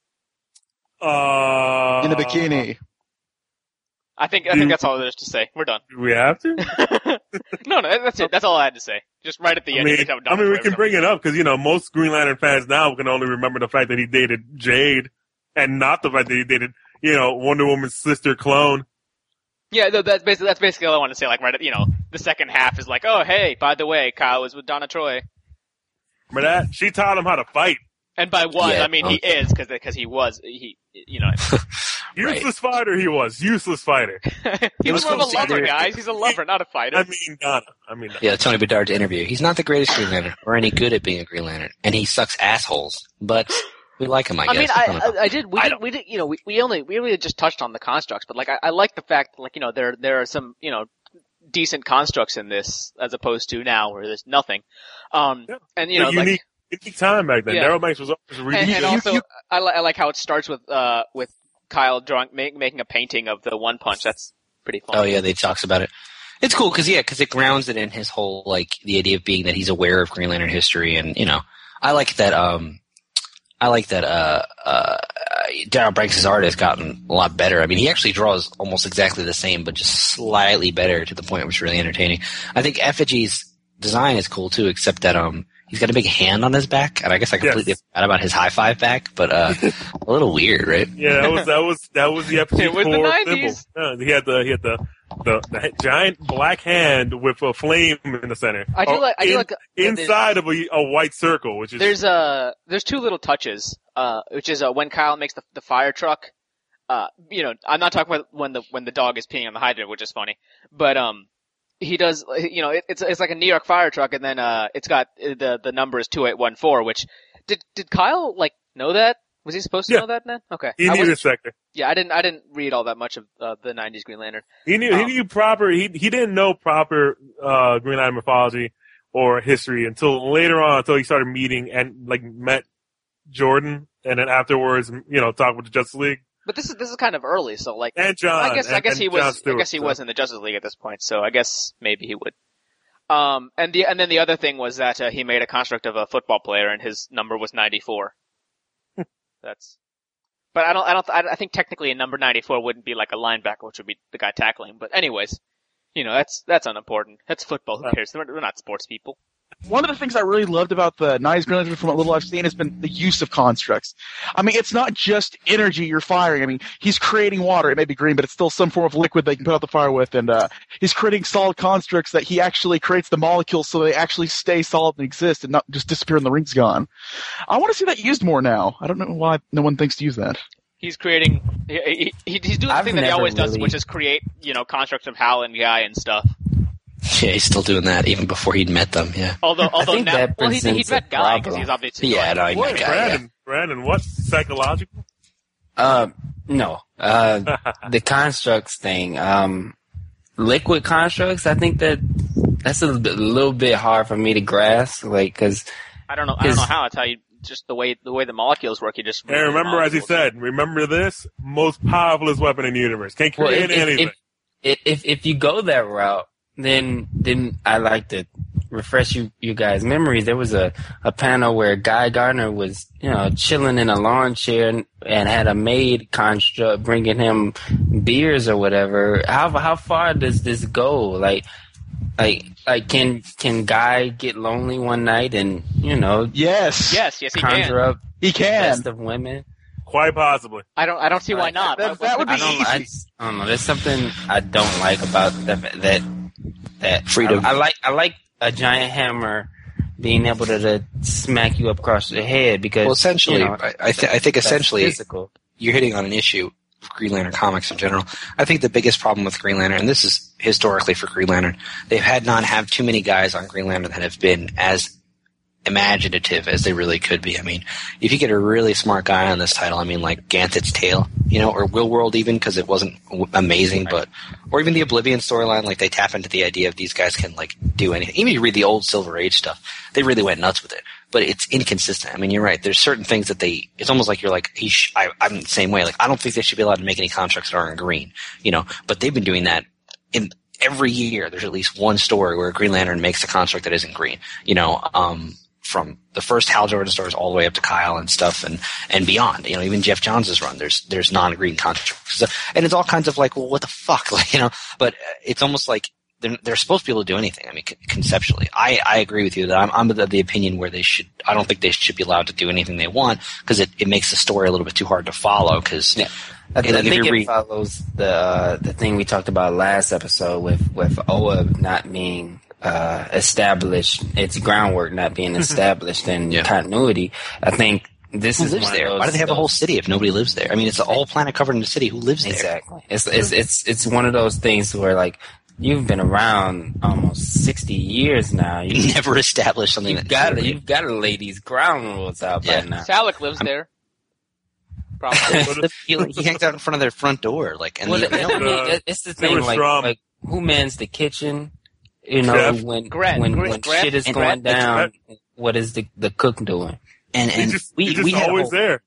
In the bikini. I think that's all there is to say. We're done. Do we have to? No, that's it. That's all I had to say. Just right at the end. We can bring it up because, you know, most Green Lantern fans now can only remember the fact that he dated Jade and not the fact that he dated, you know, Wonder Woman's sister clone. Yeah, that's basically all I want to say. Like, right at, you know, the second half is like, oh, hey, by the way, Kyle was with Donna Troy. Remember that? She taught him how to fight. And by was, I mean he is, because he was, you know. Useless fighter he was. Useless fighter. He was more of a lover, guys. He's a lover, not a fighter. I mean Donna. Yeah, Tony Bedard's interview. He's not the greatest Green Lantern or any good at being a Green Lantern. And he sucks assholes. But we like him, I guess. I mean, we did, you know, we really just touched on the constructs, but like, I like the fact that, like, you know, there are some, you know, decent constructs in this as opposed to now where there's nothing. And, you know, unique time back then. Yeah. Daryl Banks was always really and also, I like how it starts with Kyle making a painting of the One Punch. That's pretty fun. Oh yeah, they talks about it. It's cool because it grounds it in his whole, like, the idea of being that he's aware of Green Lantern history, and, you know, I like that Darryl Banks' art has gotten a lot better. I mean, he actually draws almost exactly the same, but just slightly better to the point where it's really entertaining. I think Effigy's design is cool too, except that he's got a big hand on his back, and I guess I completely forgot about his high five back, but a little weird, right? Yeah, that was the Effigy It was the core 90s. symbol. He had the giant black hand with a flame in the center. I do like inside of a white circle, which is there's two little touches, which is when Kyle makes the fire truck. I'm not talking about when the dog is peeing on the hydrant, which is funny, but he does, it's like a New York fire truck, and then it's got the number is 2814. Which did Kyle know that? Was he supposed to know that then? Okay, he knew the sector. Yeah, I didn't read all that much of the '90s Green Lantern. He knew proper. He didn't know proper Green Lantern mythology or history until later on, until he started meeting and met Jordan, and then afterwards, talk with the Justice League. But this is kind of early, so and John. I guess he was. John Stewart, I guess he was in the Justice League at this point, so I guess maybe he would. And then the other thing was that he made a construct of a football player, and his number was 94. But I think technically a number 94 wouldn't be like a linebacker, which would be the guy tackling. But anyways, that's unimportant. That's football. Who cares? We're not sports people. One of the things I really loved about the 90s Green Lantern from what little I've seen has been the use of constructs. I mean, it's not just energy you're firing. I mean, he's creating water. It may be green, but it's still some form of liquid they can put out the fire with. And he's creating solid constructs that he actually creates the molecules so they actually stay solid and exist and not just disappear when the ring's gone. I want to see that used more now. I don't know why no one thinks to use that. He's creating. He's doing the thing that he always does, which is create, constructs of Hal and Guy and stuff. Yeah, he's still doing that even before he'd met them. Yeah. Although think now, that he'd met Guy problem. because he's obviously. Yeah, no, he met Guy. Brandon, what? Psychological? No. The constructs thing. Liquid constructs. I think that's a little bit hard for me to grasp. Cause I don't know how. It's how you just the way the molecules work. You just. And remember, as he said, remember this most powerful weapon in the universe. Can't create anything. If you go that route. Then I like to refresh you guys' memories. There was a panel where Guy Gardner was, chilling in a lawn chair and had a maid construct bringing him beers or whatever. How far does this go? Like can Guy get lonely one night and, Yes, he conjure can. up he can. the best of women? Quite possibly. I don't see why not. That would be easy. I don't know. There's something I don't like about that freedom. I like a giant hammer being able to smack you up across the head because essentially, I think essentially physical. You're hitting on an issue of Green Lantern comics in general. I think the biggest problem with Green Lantern, and this is historically for Green Lantern, they've not had too many guys on Green Lantern that have been as imaginative as they really could be. I mean, if you get a really smart guy on this title, I mean, like Ganthet's Tale, or Will World even, because it wasn't amazing, but, or even the Oblivion storyline, like they tap into the idea of these guys can do anything. Even if you read the old Silver Age stuff, they really went nuts with it. But it's inconsistent. I mean, you're right. There's certain things that it's almost like you're like, I'm the same way. Like, I don't think they should be allowed to make any contracts that aren't green, but they've been doing that in every year. There's at least one story where a Green Lantern makes a construct that isn't green, from the first Hal Jordan stories all the way up to Kyle and stuff and beyond. Even Jeff Johns' run, there's non-green constructs. And it's all kinds of well, what the fuck? But it's almost like they're supposed to be able to do anything. I mean, conceptually. I agree with you that I'm of the opinion where I don't think they should be allowed to do anything they want because it makes the story a little bit too hard to follow because I think it follows the thing we talked about last episode with Oa not being established, its groundwork not being established in continuity. I think this is lives there. Why do they have a whole city if nobody lives there? I mean, it's a whole planet covered in a city. Who lives there? Exactly. It's one of those things where you've been around almost 60 years now. You never established something. You've got to lay these ground rules out by now. Salik lives there. Probably. he hangs out in front of their front door, it's the thing. Who mans the kitchen? When shit is going down, what is the cook doing? And he's just always there.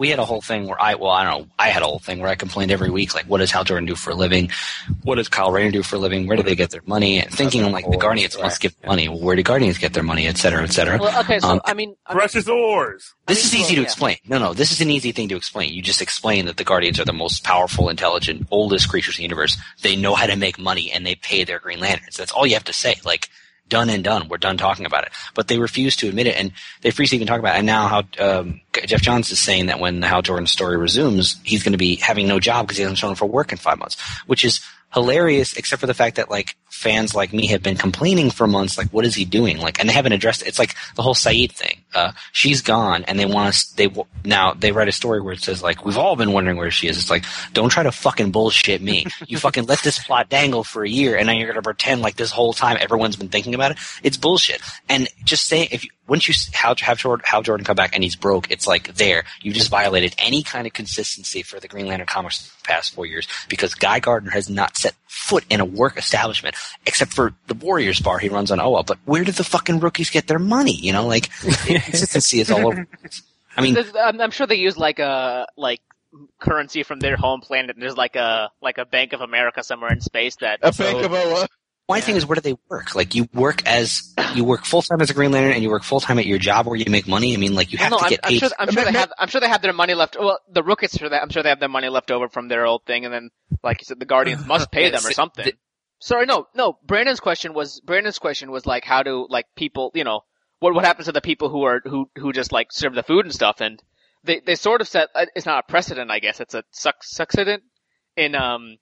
we had a whole thing where I had a whole thing where I complained every week, like, what does Hal Jordan do for a living? What does Kyle Rayner do for a living? Where do they get their money? And thinking, like, the Guardians must give money. Well, where do Guardians get their money, et cetera, et cetera? Well, okay, so, Precious ores. This is easy to explain. No, this is an easy thing to explain. You just explain that the Guardians are the most powerful, intelligent, oldest creatures in the universe. They know how to make money, and they pay their Green Lanterns. That's all you have to say. Like, done and done. We're done talking about it. But they refuse to admit it, and they refuse to even talk about it. And now how Jeff Johns is saying that when the Hal Jordan story resumes, he's going to be having no job because he hasn't shown up for work in 5 months, which is hilarious, except for the fact that, like, fans like me have been complaining for months, like, what is he doing? Like, and they haven't addressed it. It's like the whole Saeed thing. She's gone, and they want us, now they write a story where it says, like, we've all been wondering where she is. It's like, don't try to fucking bullshit me. You fucking let this plot dangle for a year, and now you're going to pretend like this whole time everyone's been thinking about it. It's bullshit. And just saying, once you have Hal Jordan come back and he's broke, it's like there. You just violated any kind of consistency for the Green Lantern comics the past 4 years because Guy Gardner has not set foot in a work establishment except for the Warriors bar he runs on OWA. But where did the fucking rookies get their money? You know, like, consistency is all over. I mean, I'm sure they use like currency from their home planet. There's like a Bank of America somewhere in space Bank of OWA. My thing is, where do they work? Like, you work full time as a Green Lantern, and you work full time at your job where you make money. I mean, like, you have to get paid. I'm sure they have their money left. Well, the rookies I'm sure they have their money left over from their old thing, and then, like you said, the Guardians must pay them or something. Sorry, no. Brandon's question was like, how do, like, people, you know, what happens to the people who just, like, serve the food and stuff? And they sort of set, it's not a precedent, I guess, it's a succedent in I'm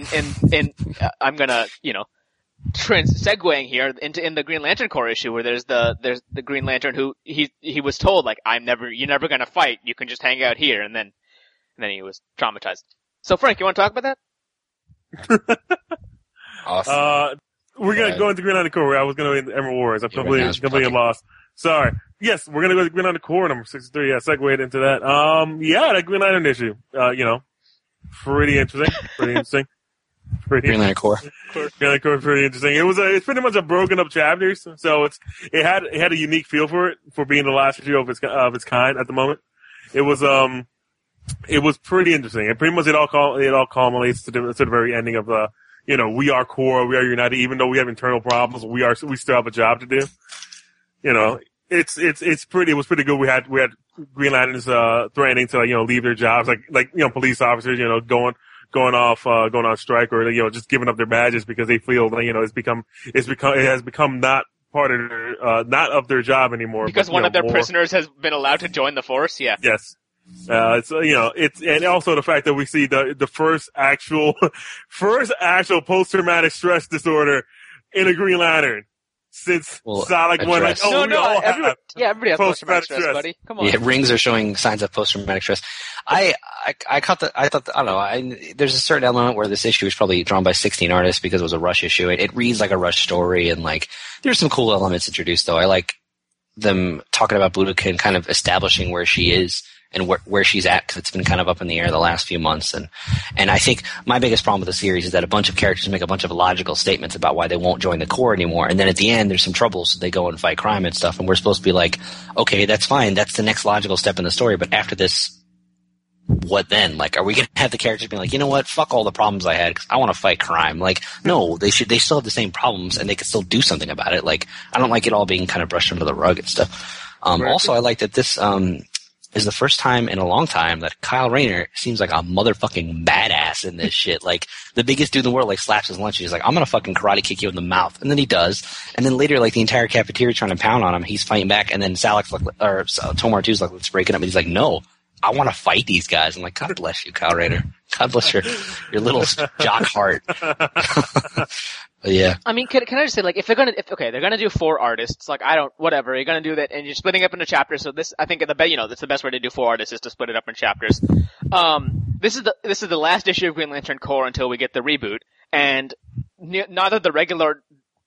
gonna, you know, segueing here in the Green Lantern Corps issue where there's the Green Lantern who he was told, like, you're never gonna fight, you can just hang out here, and then he was traumatized. So Frank, you want to talk about that? Awesome. We're gonna go into Green Lantern Corps. I was gonna go into Emerald Wars. I'm completely lost. Sorry. Yes, we're gonna go to Green Lantern Corps number 63. Yeah, segued into that. That Green Lantern issue. You know, pretty interesting. Green Lantern Corps. Green Lantern Corps, pretty interesting. It's pretty much a broken up chapters, so it had a unique feel for being the last issue of its kind at the moment. It was pretty interesting, and pretty much it all culminates to the very ending of we are Corps, we are united, even though we have internal problems, we still have a job to do. You know, it was pretty good. We had Green Lanterns threatening to leave their jobs, like police officers, going on strike, or just giving up their badges because they feel it has become not part of their not of their job anymore. Because one of their prisoners has been allowed to join the force. Yeah. Yes. It's and also the fact that we see the first actual post-traumatic stress disorder in a Green Lantern since Solid went like, everybody has post-traumatic stress, buddy. Come on. Yeah, rings are showing signs of post-traumatic stress. I don't know. There's a certain element where this issue was probably drawn by 16 artists because it was a Rush issue. It reads like a Rush story, and like there's some cool elements introduced though. I like them talking about Budokan kind of establishing where she is and where she's at, because it's been kind of up in the air the last few months. And I think my biggest problem with the series is that a bunch of characters make a bunch of logical statements about why they won't join the Corps anymore, and then at the end there's some trouble, so they go and fight crime and stuff, and we're supposed to be like, okay, that's fine, that's the next logical step in the story, but after this, what then? Like, are we going to have the characters being like, you know what, fuck all the problems I had because I want to fight crime? Like, no, they still have the same problems and they can still do something about it. Like, I don't like it all being kind of brushed under the rug and stuff. Also, I like that this is the first time in a long time that Kyle Rayner seems like a motherfucking badass in this shit. Like, the biggest dude in the world, like, slaps his lunch. He's like, I'm going to fucking karate kick you in the mouth. And then he does. And then later, like, the entire cafeteria trying to pound on him, he's fighting back. And then Tomar 2's like, let's break it up. And he's like, no, I want to fight these guys. I'm like, God bless you, Kyle Rayner. God bless your little jock heart. Yeah. I mean, can I just say, like, if they're gonna do 4 artists, like, whatever, you're gonna do that, and you're splitting up into chapters, so this, I think, that's the best way to do 4 artists is to split it up in chapters. This is the last issue of Green Lantern Corps until we get the reboot, and neither the regular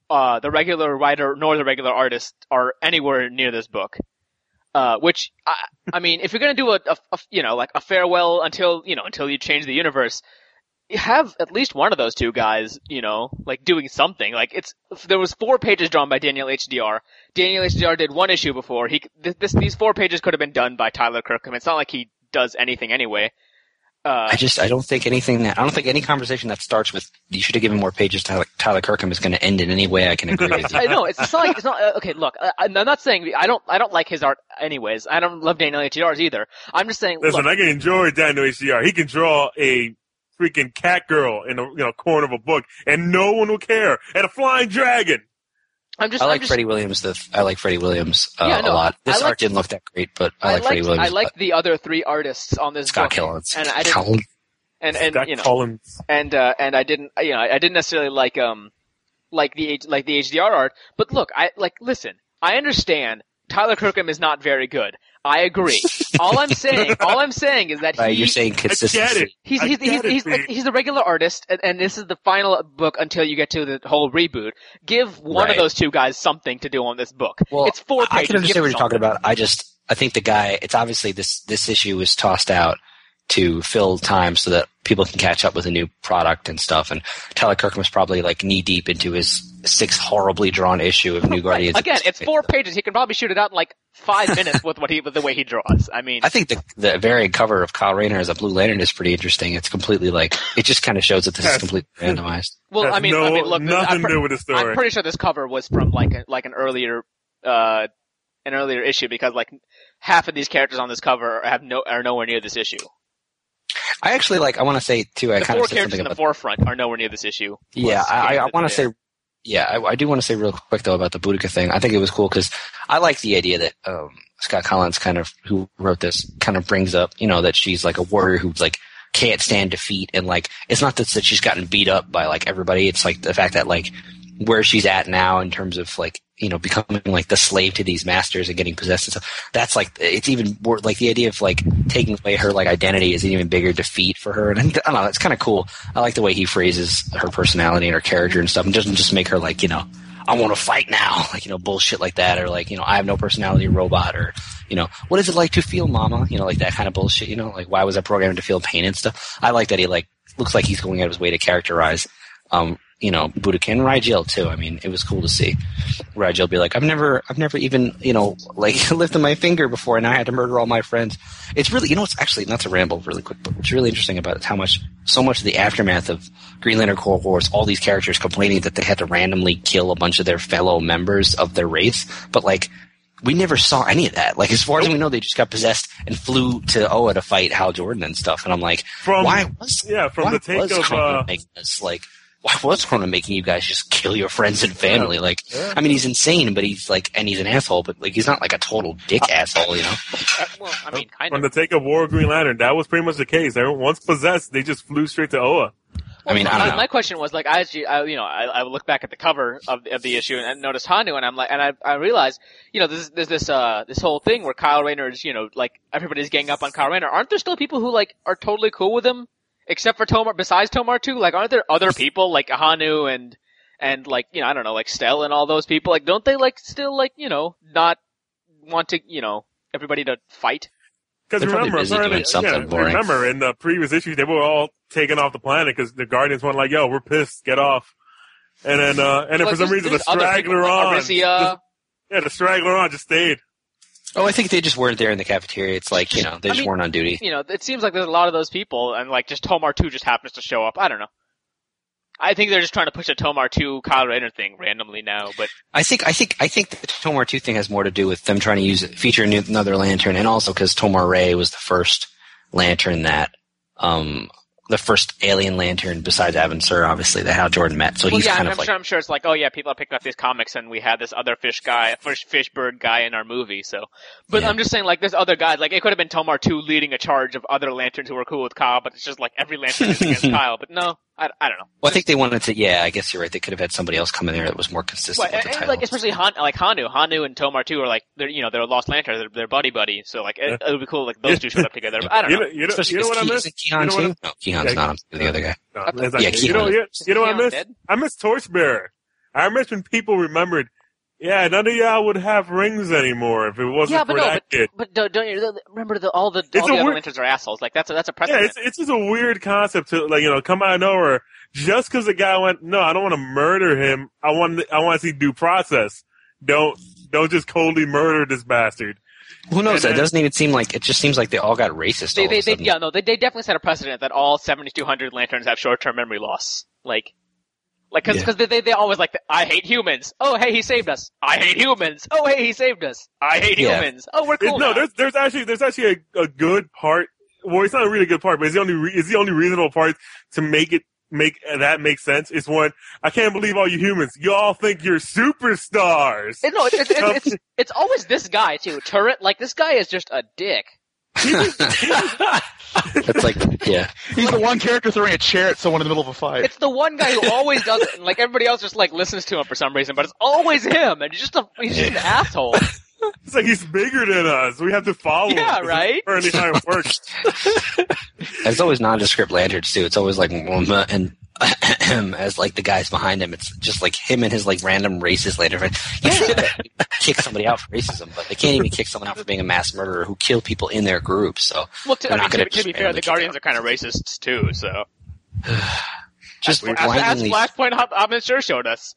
writer nor the regular artist are anywhere near this book. Which, I mean, if you're gonna do a farewell until you change the universe, you have at least one of those two guys, like, doing something. Like, there was 4 pages drawn by Daniel HDR. Daniel HDR did 1 issue before. These 4 pages could have been done by Tyler Kirkham. It's not like he does anything anyway. I don't think any conversation that starts with "you should have given more pages to Tyler Kirkham" is going to end in any way I can agree with you. I know it's not okay. Look, I'm not saying I don't like his art anyways. I don't love Daniel HDR's either. I'm just saying. Listen, look, I can enjoy Daniel HDR. He can draw a freaking cat girl in a corner of a book, and no one will care. And a flying dragon. I like Freddie Williams a lot. This art didn't look that great, but I like Freddie Williams. I liked the other three artists on this Scott book. Collins. And I didn't, and I didn't necessarily like the HDR art. But look, listen, I understand Tyler Kirkham is not very good. I agree. All I'm saying is that you're saying consistency. He's a regular artist, and this is the final book until you get to the whole reboot. Give one of those two guys something to do on this book. Well, it's 4 pages. I can understand what you're talking about. I think the guy. It's obviously this issue was tossed out to fill time so that people can catch up with a new product and stuff. And Tyler Kirkham was probably like knee deep into his 6th horribly drawn issue of New Guardians. Again, it's 4 pages. He can probably shoot it out in like 5 minutes with the way he draws. I mean, I think the variant cover of Kyle Rayner as a Blue Lantern is pretty interesting. It's completely it just kind of shows that this is completely randomized. Well, I mean, look, nothing to do with the story. I'm pretty sure this cover was from like an earlier issue because like half of these characters on this cover are nowhere near this issue. I actually I want to say too. I kind of said characters something in the forefront are nowhere near this issue. Yeah, I want to say. Yeah, I do want to say real quick though about the Boudica thing. I think it was cool because I like the idea that Scott Collins who wrote this kind of brings up, that she's like a warrior who can't stand defeat, and it's not that she's gotten beat up by everybody. It's the fact that where she's at now in terms of becoming the slave to these masters and getting possessed and stuff. That's it's even more the idea of taking away her identity is an even bigger defeat for her. And I don't know, it's kind of cool. I like the way he phrases her personality and her character and stuff, and doesn't just make her I want to fight now, bullshit like that, or I have no personality, robot, or what is it like to feel mama, that kind of bullshit, why was I programmed to feel pain and stuff. I like that he looks like he's going out of his way to characterize Boudica and Rigel too. I mean, it was cool to see Rigel be I've never even, lifted my finger before, and I had to murder all my friends. It's really, it's actually, not to ramble really quick, but what's really interesting about it is how so much of the aftermath of Green Lantern Corps Wars, all these characters complaining that they had to randomly kill a bunch of their fellow members of their race, but we never saw any of that. As far as we know, they just got possessed and flew to Oa to fight Hal Jordan and stuff. And I'm why was Krona making you guys just kill your friends and family? I mean, he's insane, but he's and he's an asshole, but he's not a total dick asshole, Well, I mean, kind of. From the take of War of Green Lantern, that was pretty much the case. Everyone, once possessed, they just flew straight to Oa. I mean, I don't know. My question was I look back at the cover of the issue and noticed Hanu, and I realized, there's this whole thing where Kyle Rayner is, everybody's ganging up on Kyle Rayner. Aren't there still people who are totally cool with him? Except for Tomar, besides Tomar too, aren't there other people Hanu and I don't know, Stell and all those people? Don't they still not want to, everybody to fight? Because remember in the previous issues they were all taken off the planet because the Guardians went yo, we're pissed, get off. And then for some reason the Straggler the Straggler on just stayed. Oh, I think they just weren't there in the cafeteria. It's they just weren't on duty. It seems like there's a lot of those people, and just Tomar 2 just happens to show up. I don't know. I think they're just trying to push a Tomar 2 Kyle Rayner thing randomly now, but I think the Tomar 2 thing has more to do with them trying to feature another Lantern, and also because Tomar Ray was the first Lantern that the first alien Lantern besides Avon Sur, obviously, that Hal Jordan met. So he's I'm sure it's people are picking up these comics, and we had this other fish bird guy in our movie. So, but yeah. I'm just saying, there's other guys. It could have been Tomar 2 leading a charge of other Lanterns who were cool with Kyle, but it's just every Lantern is against Kyle. But no, I don't know. Well, I think they wanted to. Yeah, I guess you're right. They could have had somebody else come in there that was more consistent with the title. Especially Hanu and Tomar 2 are they're Lost Lanterns. They're buddy. So it would be cool those two showed up together. But I don't know. You know what I miss? No, Kehan's not. I'm the other guy. No, you know what I miss? I miss Torchbearer. I miss when people remembered. Yeah, none of y'all would have rings anymore if it wasn't for that kid. But don't you remember all the other Lanterns are assholes? That's a precedent. Yeah, it's just a weird concept to come out of nowhere. Just because the guy went, no, I don't want to murder him. I want to see due process. Don't Don't just coldly murder this bastard. Who knows? It doesn't even seem like, it just seems like they all got racist. They definitely set a precedent that all 7,200 Lanterns have short-term memory loss. Because they always I hate humans. Oh, hey, he saved us. I hate humans. Oh, hey, he saved us. I hate humans. Oh, we're cool now. There's actually a good part. Well, it's not a really good part, but it's the only reasonable part to make that make sense. Is when I can't believe all you humans. You all think you're superstars. It's always this guy too. Turret. This guy is just a dick. It's He's the one character throwing a chair at someone in the middle of a fight. It's the one guy who always does it, and everybody else just listens to him for some reason, but it's always him, and he's just an asshole. It's like he's bigger than us. We have to follow him. Yeah, right? Apparently how it works. It's always nondescript lanterns too. It's always and as the guys behind him. It's just him and his random racist lantern. Kick somebody out for racism, but they can't even kick someone out for being a mass murderer who killed people in their group. So, to be fair, the Guardians are kind of racists too. So, just as Flashpoint Hobbs sure showed us.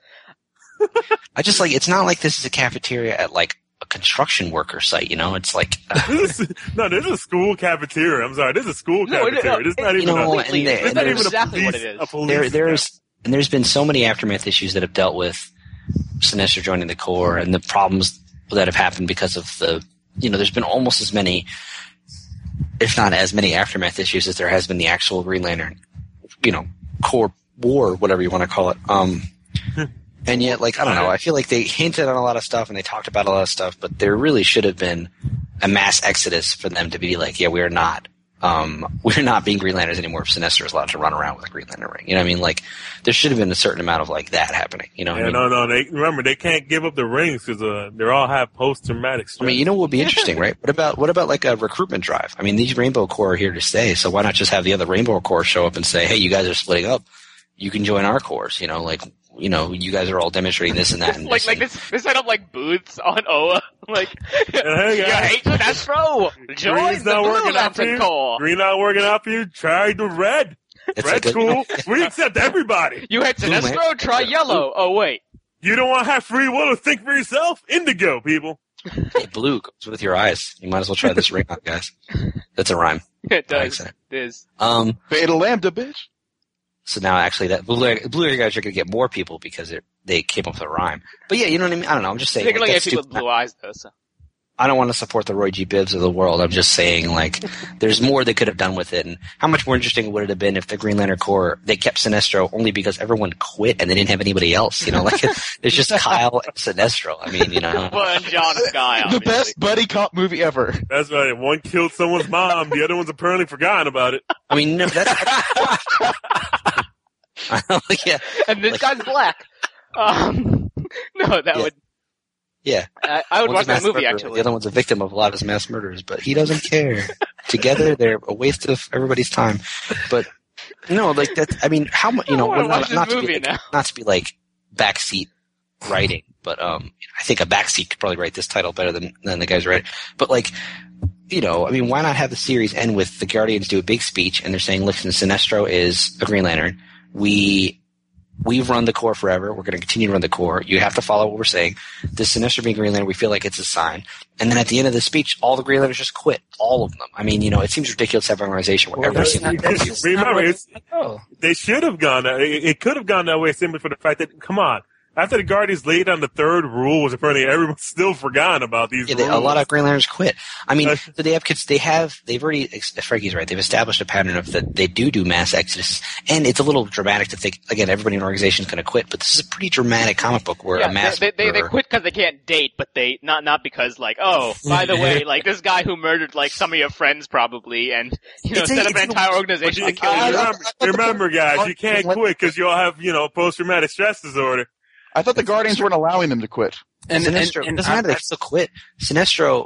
I just it's not like this is a cafeteria at a construction worker site, It's this is a school cafeteria. I'm sorry, this is a school cafeteria. It's not even exactly what it is. There's been so many Aftermath issues that have dealt with Sinestro joining the Corps and the problems that have happened because of there's been almost as many, if not as many Aftermath issues as there has been the actual Green Lantern, Corps War, whatever you want to call it. And yet, I don't know, I feel like they hinted on a lot of stuff and they talked about a lot of stuff, but there really should have been a mass exodus for them to be we're not being Green Lanterns anymore if Sinestro is allowed to run around with a Green Lantern ring. You know what I mean? There should have been a certain amount of that happening. You know what I mean? No. They can't give up the rings because they all have post-traumatic stress. I mean, what would be interesting, right? What about a recruitment drive? I mean, these Rainbow Corps are here to stay, so why not just have the other Rainbow Corps show up and say, hey, you guys are splitting up. You can join our corps, you guys are all demonstrating this and that. And they set up booths on Oa. Hey guys, you hate Sinestro. Join the Blue Lantern Corps. Green not working out for you. Try the red. Red's cool. We accept everybody. You hate Sinestro. Try yellow. Oh wait. You don't want to have free will to think for yourself? Indigo, people. Hey, blue goes with your eyes. You might as well try this ring on, guys. That's a rhyme. It does. It is. Beta Lambda, bitch. So now, actually, that blue guys are going to get more people because they came up with a rhyme. But yeah, you know what I mean? I don't know. I'm just saying. They're going to get people with blue eyes, though. So. I don't want to support the Roy G. Bibbs of the world. I'm just saying, there's more they could have done with it. And how much more interesting would it have been if the Green Lantern Corps, they kept Sinestro only because everyone quit and they didn't have anybody else, It's just Kyle and Sinestro. I mean, Well, and John and Guy, obviously. The best buddy cop movie ever. That's right. One killed someone's mom. The other one's apparently forgotten about it. I mean, no, that's... yeah. And this guy's black. Would... Yeah. I would watch that movie, murderer. actually. The other one's a victim of a lot of mass murders, but he doesn't care. Together, they're a waste of everybody's time. But, no, that, I mean, how much, not to be backseat writing, but, I think a backseat could probably write this title better than the guys writing. But, I mean, why not have the series end with the Guardians do a big speech and they're saying, listen, Sinestro is a Green Lantern. We've run the Corps forever. We're going to continue to run the Corps. You have to follow what we're saying. The Sinestro being Green Lantern, we feel like it's a sign. And then at the end of the speech, all the Green Lanterns just quit. All of them. I mean, it seems ridiculous to have an organization where every single Remember, they should have gone that. It could have gone that way simply for the fact that, come on, after the Guardians laid down the third rule, was apparently everyone's still forgotten about these rules. A lot of Green Lanterns quit. I mean, so they've already, Frankie's right, they've established a pattern of that they do mass exodus. And it's a little dramatic to think, again, everybody in an organization is going to quit, but this is a pretty dramatic comic book where a mass they quit because they can't date, but not because by the way, this guy who murdered some of your friends probably, and, set up an entire organization to kill you. Remember, guys, you can't quit because you all have, post-traumatic stress disorder. I thought the Guardians weren't allowing them to quit. And Sinestro, it doesn't matter, they still quit. Sinestro,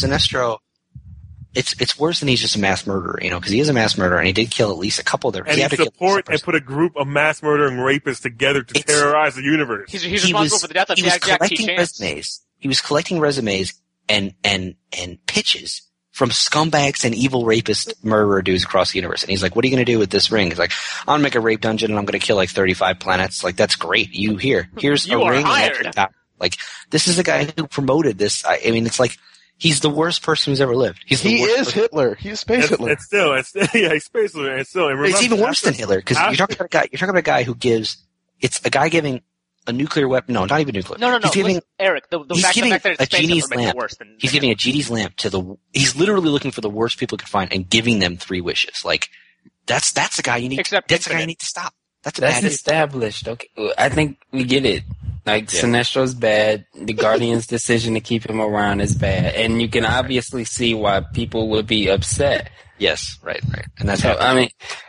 it's worse than he's just a mass murderer, because he is a mass murderer and he did kill at least a couple of their. And he support and put a group of mass murdering rapists together to terrorize the universe. He's responsible for the death of Jack T. Chance. He was collecting resumes and pitches from scumbags and evil rapist murderer dudes across the universe. And he's like, what are you going to do with this ring? He's like, I'm going to make a rape dungeon and I'm going to kill 35 planets. That's great. Here's a ring. Like, this is a guy who promoted this. I mean, it's like, he's the worst person who's ever lived. He is Hitler. He's Space Hitler. It's still, yeah, he's Space Hitler. And still, and remember, it's even worse than Hitler, because you're talking about a guy who gives, it's a guy giving a nuclear weapon. No, not even nuclear. No. He's giving, Eric, he's giving fact that it's a genie's lamp. He's giving a genie's lamp to he's literally looking for the worst people he could find and giving them 3 wishes. Like, that's a guy you need. That's a guy you need to stop. That's established. Okay, I think we get it. Like, Sinestro's bad. The Guardians' decision to keep him around is bad, and you can obviously see why people would be upset. Yes, right, and that's so. I mean,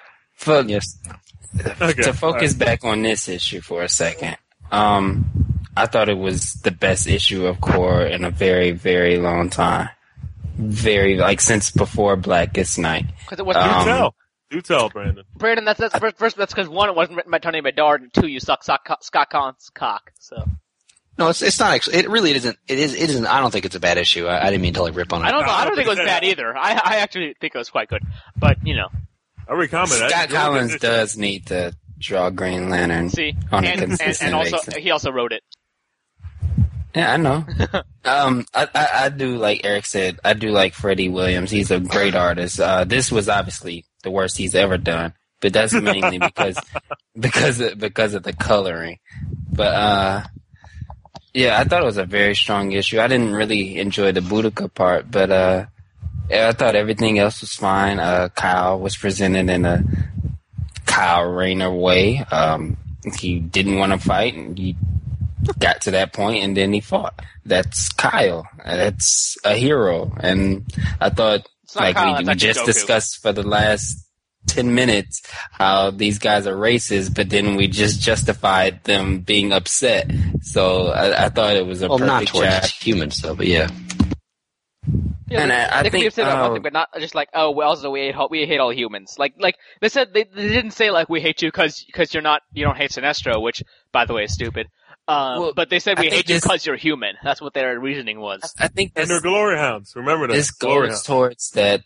Okay. To focus back on this issue for a second, I thought it was the best issue of Core in a very, very long time. Since before Blackest Night. Because it was Do tell, Brandon. Brandon, that's first. That's because 1, it wasn't written by Tony Bedard, and 2, you suck Scott Kahn's cock. So. No, it's not actually. It really isn't. It isn't. I don't think it's a bad issue. I didn't mean to like rip on it. I don't think it was bad either. I actually think it was quite good. But I already commented. Scott Collins does need to draw Green Lantern on a consistent basis. And he also wrote it. Yeah, I know. I do, like Eric said, I do like Freddie Williams. He's a great artist. This was obviously the worst he's ever done, but that's mainly because of the coloring. But yeah, I thought it was a very strong issue. I didn't really enjoy the Boudica part, but yeah, I thought everything else was fine. Kyle was presented in a Kyle Rayner way. He didn't want to fight, and he got to that point, and then he fought. That's Kyle. That's a hero. And I thought, like we just discussed for the last 10 minutes, how these guys are racist, but then we just justified them being upset. So I thought it was a perfect not towards chat. humans, though, but yeah. Yeah, And I they think, could have said that one thing, but not just like, oh, well, also we hate all humans. Like they said, they didn't say like we hate you because you don't hate Sinestro, which by the way is stupid. But they said we hate you because you're human. That's what their reasoning was. I think and they're glory hounds. Remember that. This goes towards that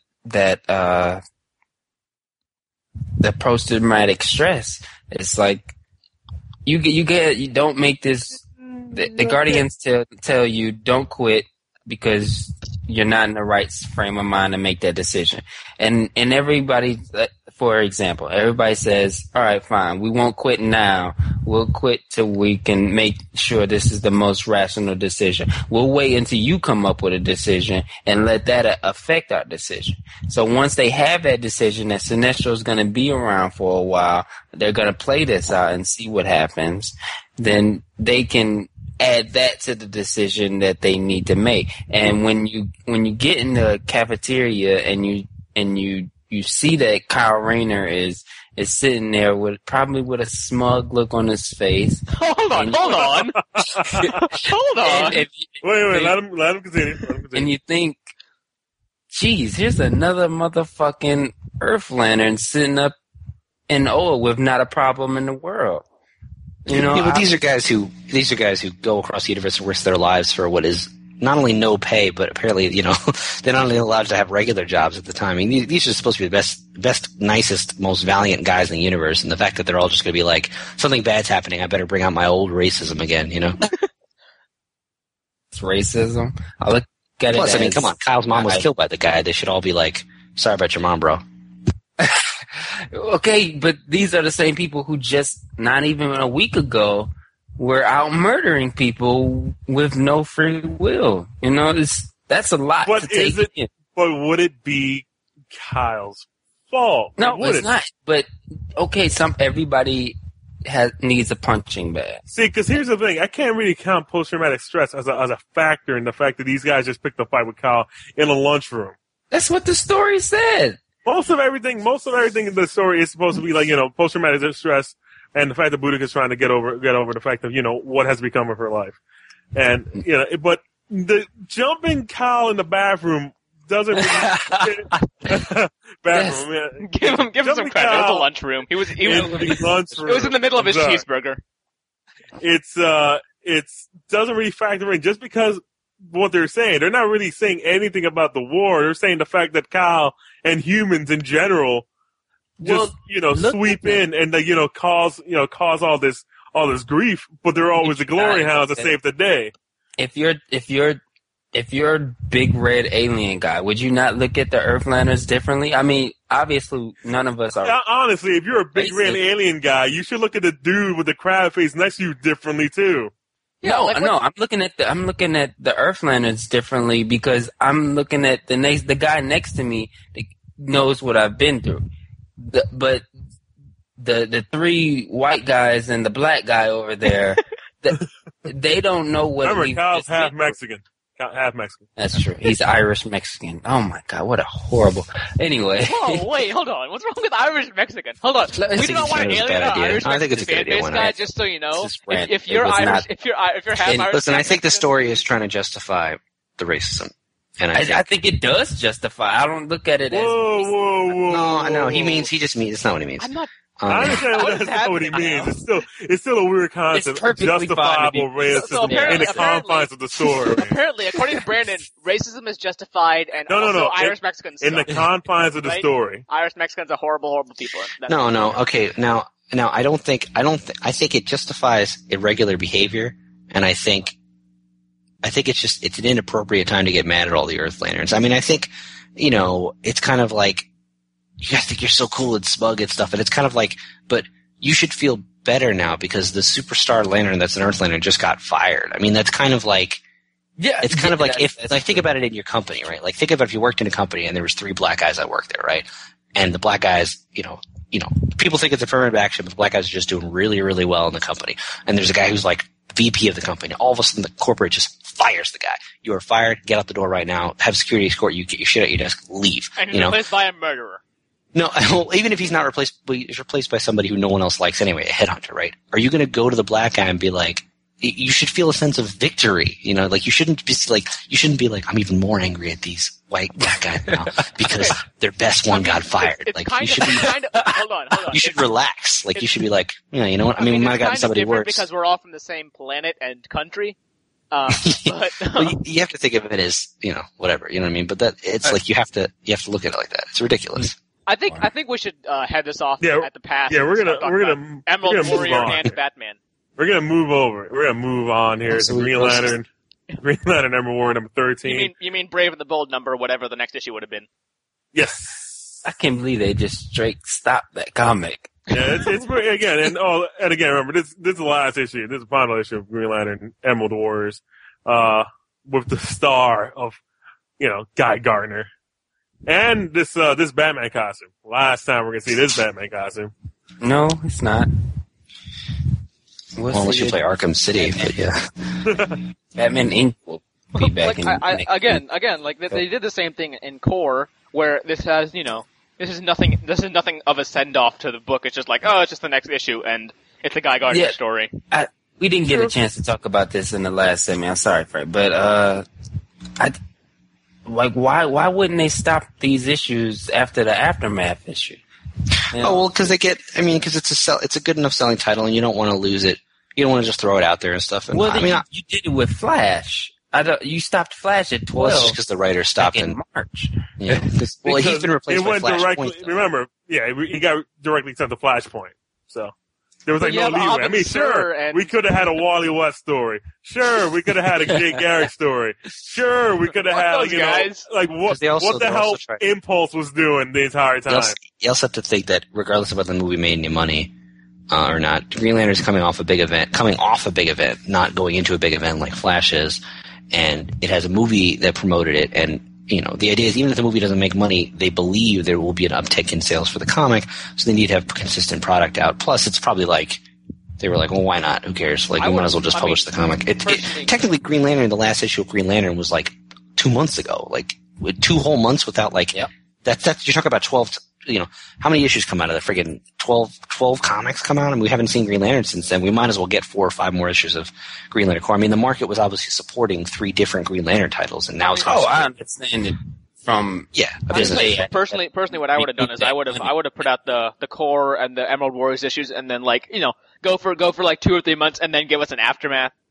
post-traumatic stress. It's like you don't make this. The Guardians tell you don't quit because you're not in the right frame of mind to make that decision. And everybody, for example, everybody says, all right, fine, we won't quit now. We'll quit till we can make sure this is the most rational decision. We'll wait until you come up with a decision and let that affect our decision. So once they have that decision that Sinestro is going to be around for a while, they're going to play this out and see what happens. Then they can add that to the decision that they need to make. And when you get in the cafeteria and you see that Kyle Rayner is sitting there with a smug look on his face. Hold on. Wait, let him continue. And you think, geez, here's another motherfucking Earth Lantern sitting up in Oa with not a problem in the world. But these are guys who go across the universe and risk their lives for what is not only no pay, but apparently, they're not only allowed to have regular jobs at the time. I mean, these are supposed to be the best, nicest, most valiant guys in the universe, and the fact that they're all just going to be like, something bad's happening, I better bring out my old racism again, It's racism. I look at it. Plus, I mean, come on, Kyle's mom was killed by the guy. They should all be like, sorry about your mom, bro. Okay, but these are the same people who just not even a week ago were out murdering people with no free will. That's a lot to take in. But would it be Kyle's fault? No, it's not. But okay, everybody needs a punching bag. See, because here's the thing: I can't really count post-traumatic stress as a factor in the fact that these guys just picked a fight with Kyle in a lunchroom. That's what the story said. Most of everything in the story is supposed to be like, post-traumatic stress and the fact that Boudica's trying to get over the fact of, what has become of her life. And, but the jumping Kyle in the bathroom doesn't really bathroom. Yeah. Give him some credit. It was a lunchroom. It was in the middle of his cheeseburger. It's doesn't really factor in just because what they're saying. They're not really saying anything about the war. They're saying the fact that Kyle and humans in general just, sweep in and, cause all all this grief, but they're always the glory hounds that save the day. If you're a big red alien guy, would you not look at the Earthlanders differently? I mean, obviously, none of us are. Yeah, honestly, if you're a big red alien guy, you should look at the dude with the crab face next to you differently too. Yeah, no, I'm looking at the Earthlanders differently because I'm looking at the guy next to me that knows what I've been through. But the three white guys and the black guy over there, they don't know what. Remember, Kyle's half Mexican. Half Mexican. That's true. He's Irish Mexican. Oh my God, what a horrible. Anyway. Whoa, wait, hold on. What's wrong with Irish Mexican? Hold on. We do not want to alien our Irish I think it's a good idea. fan base guy, just so you know. If you're Irish, if you're half Irish. Listen, I think the story is trying to justify the racism. And I think it does justify. I don't look at it as. Whoa. No, he just means, it's not what he means. I'm not. I understand that's not what he means. It's still a weird concept. Justifiable racism in the confines of the story. Apparently, according to Brandon, racism is justified, and also Irish Mexicans in the confines of the story. Irish Mexicans are horrible people. No. Okay, now I think it justifies irregular behavior, and I think it's an inappropriate time to get mad at all the Earthlanders. I mean, I think, it's kind of like, you guys think you're so cool and smug and stuff, and it's kind of like, but you should feel better now because the superstar lantern that's an Earthlander just got fired. I mean, that's kind of like, it's kind of like think about it in your company, right? Like, think about if you worked in a company and there was 3 black guys that worked there, right? And the black guys, people think it's affirmative action, but the black guys are just doing really, really well in the company. And there's a guy who's like VP of the company. All of a sudden, the corporate just fires the guy. You are fired. Get out the door right now. Have security escort you. Get your shit at your desk. Leave. And he's replaced by a murderer. No, even if he's not replaced, but he's replaced by somebody who no one else likes anyway, a headhunter, right? Are you going to go to the black guy and be like, you should feel a sense of victory, like you shouldn't be like, I'm even more angry at these white black guys now because their best one got fired. You should be, hold on. You should relax. Like, you should be like, you know what? I mean, we might have gotten somebody worse. Because we're all from the same planet and country. But you have to think of it as, whatever, you know what I mean? But it's like, you have to look at it like that. It's ridiculous. I think we should head this off at the pass. Yeah, we're gonna Emerald Warrior and Batman. We're gonna move over. We're gonna move on here to Green Lantern Emerald Warrior number 13. You mean Brave and the Bold number, whatever the next issue would have been? Yes. I can't believe they just straight stopped that comic. Yeah, it's again, and again, remember this is the last issue. This is the final issue of Green Lantern Emerald Warriors, with the star of, Guy Gardner. And this Batman costume. Last time we're gonna see this Batman costume. No, it's not. Unless you play Arkham City, but yeah. Batman Inc. will be back in. Again, they did the same thing in Core, where this has, this is nothing of a send off to the book. It's just like, it's just the next issue, and it's a Guy Gardner story. We didn't get a chance to talk about this in the last segment. I'm sorry, Fred, but why wouldn't they stop these issues after the Aftermath issue? Because it's a good enough selling title, and you don't want to lose it. You don't want to just throw it out there and stuff. And, you did it with Flash. You stopped Flash at 12. Well, it's just because the writer stopped in March. Yeah, he's been replaced by Flashpoint. Remember, he got directly sent to Flashpoint. So there was no leeway. I mean, sure, we could have had a Wally West story. Sure, we could have had a Jay Garrick story. Sure, we could have had what the hell Impulse was doing the entire time. You also have to think that regardless of whether the movie made any money or not, Green Lantern's coming off a big event, not going into a big event like Flash is, and it has a movie that promoted it, and the idea is even if the movie doesn't make money, they believe there will be an uptick in sales for the comic, so they need to have consistent product out. Plus, it's probably like, they were like, well, why not? Who cares? Like, we might as well just publish the comic. Technically, Green Lantern, the last issue of Green Lantern was like 2 months ago. Like, with 2 whole months without that's you're talking about 12, how many issues come out of that? Friggin' 12 comics come out, and we haven't seen Green Lantern since then. We might as well get 4 or 5 more issues of Green Lantern Corps. I mean, the market was obviously supporting 3 different Green Lantern titles, and now it's I understand it from personally, what I would have done is I would have put out the Core and the Emerald Warriors issues, and then go for like 2 or 3 months, and then give us an Aftermath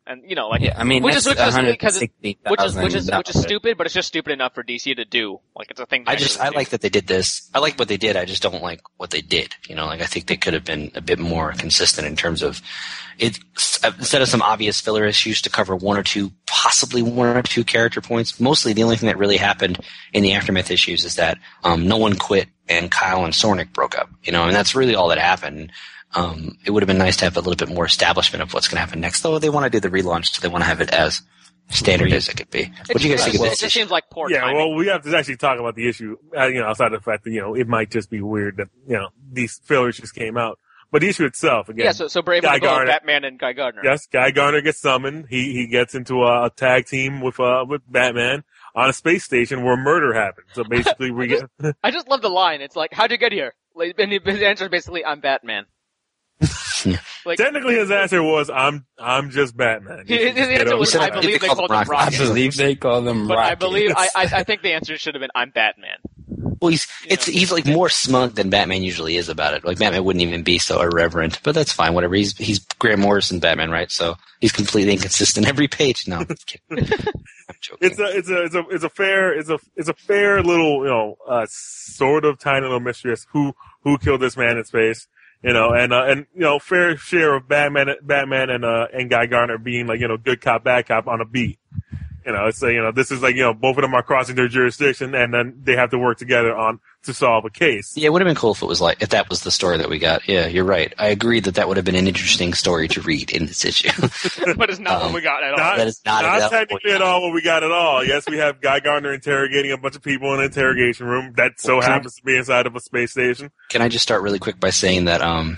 And like, yeah, I mean, which is stupid, but it's just stupid enough for DC to do. Like, it's a thing. I like that they did this. I like what they did. I just don't like what they did. Like, I think they could have been a bit more consistent in terms of it. Instead of some obvious filler issues to cover possibly one or two character points. Mostly, the only thing that really happened in the aftermath issues is that no one quit and Kyle and Sornik broke up. And that's really all that happened. It would have been nice to have a little bit more establishment of what's going to happen next, though they want to do the relaunch, so they want to have it as standard as it could be. What do you guys think of this? It just seems like poor timing. Well, we have to actually talk about the issue, outside of the fact that, it might just be weird that, these fillers just came out. But the issue itself, again. Yeah, so Brave and the Bold, Batman and Guy Gardner. Yes, Guy Gardner gets summoned. He gets into a tag team with Batman on a space station where murder happens. So basically we get... I just love the line. It's like, how'd you get here? And his answer is basically, I'm Batman. Like, technically, his answer was, "I'm just Batman." His answer was, "I believe they called him Rocket." I believe they called him Rocket. But I think the answer should have been, "I'm Batman." Well, he's like more smug than Batman usually is about it. Like, Batman wouldn't even be so irreverent, but that's fine. Whatever. He's Grant Morrison Batman, right? So he's completely inconsistent every page. No, I'm kidding. I'm joking. It's a fair little sort of tiny little mystery as who killed this man in space. And fair share of Batman and Guy Gardner being like, good cop, bad cop on a beat. It's like, this is like, both of them are crossing their jurisdiction and then they have to work together to solve a case. Yeah, it would have been cool if that was the story that we got. Yeah, you're right. I agree that would have been an interesting story to read in this issue. But it's not what we got at all. That is not technically at all what we got at all. Yes, we have Guy Gardner interrogating a bunch of people in an interrogation room that happens to be inside of a space station. Can I just start really quick by saying that, now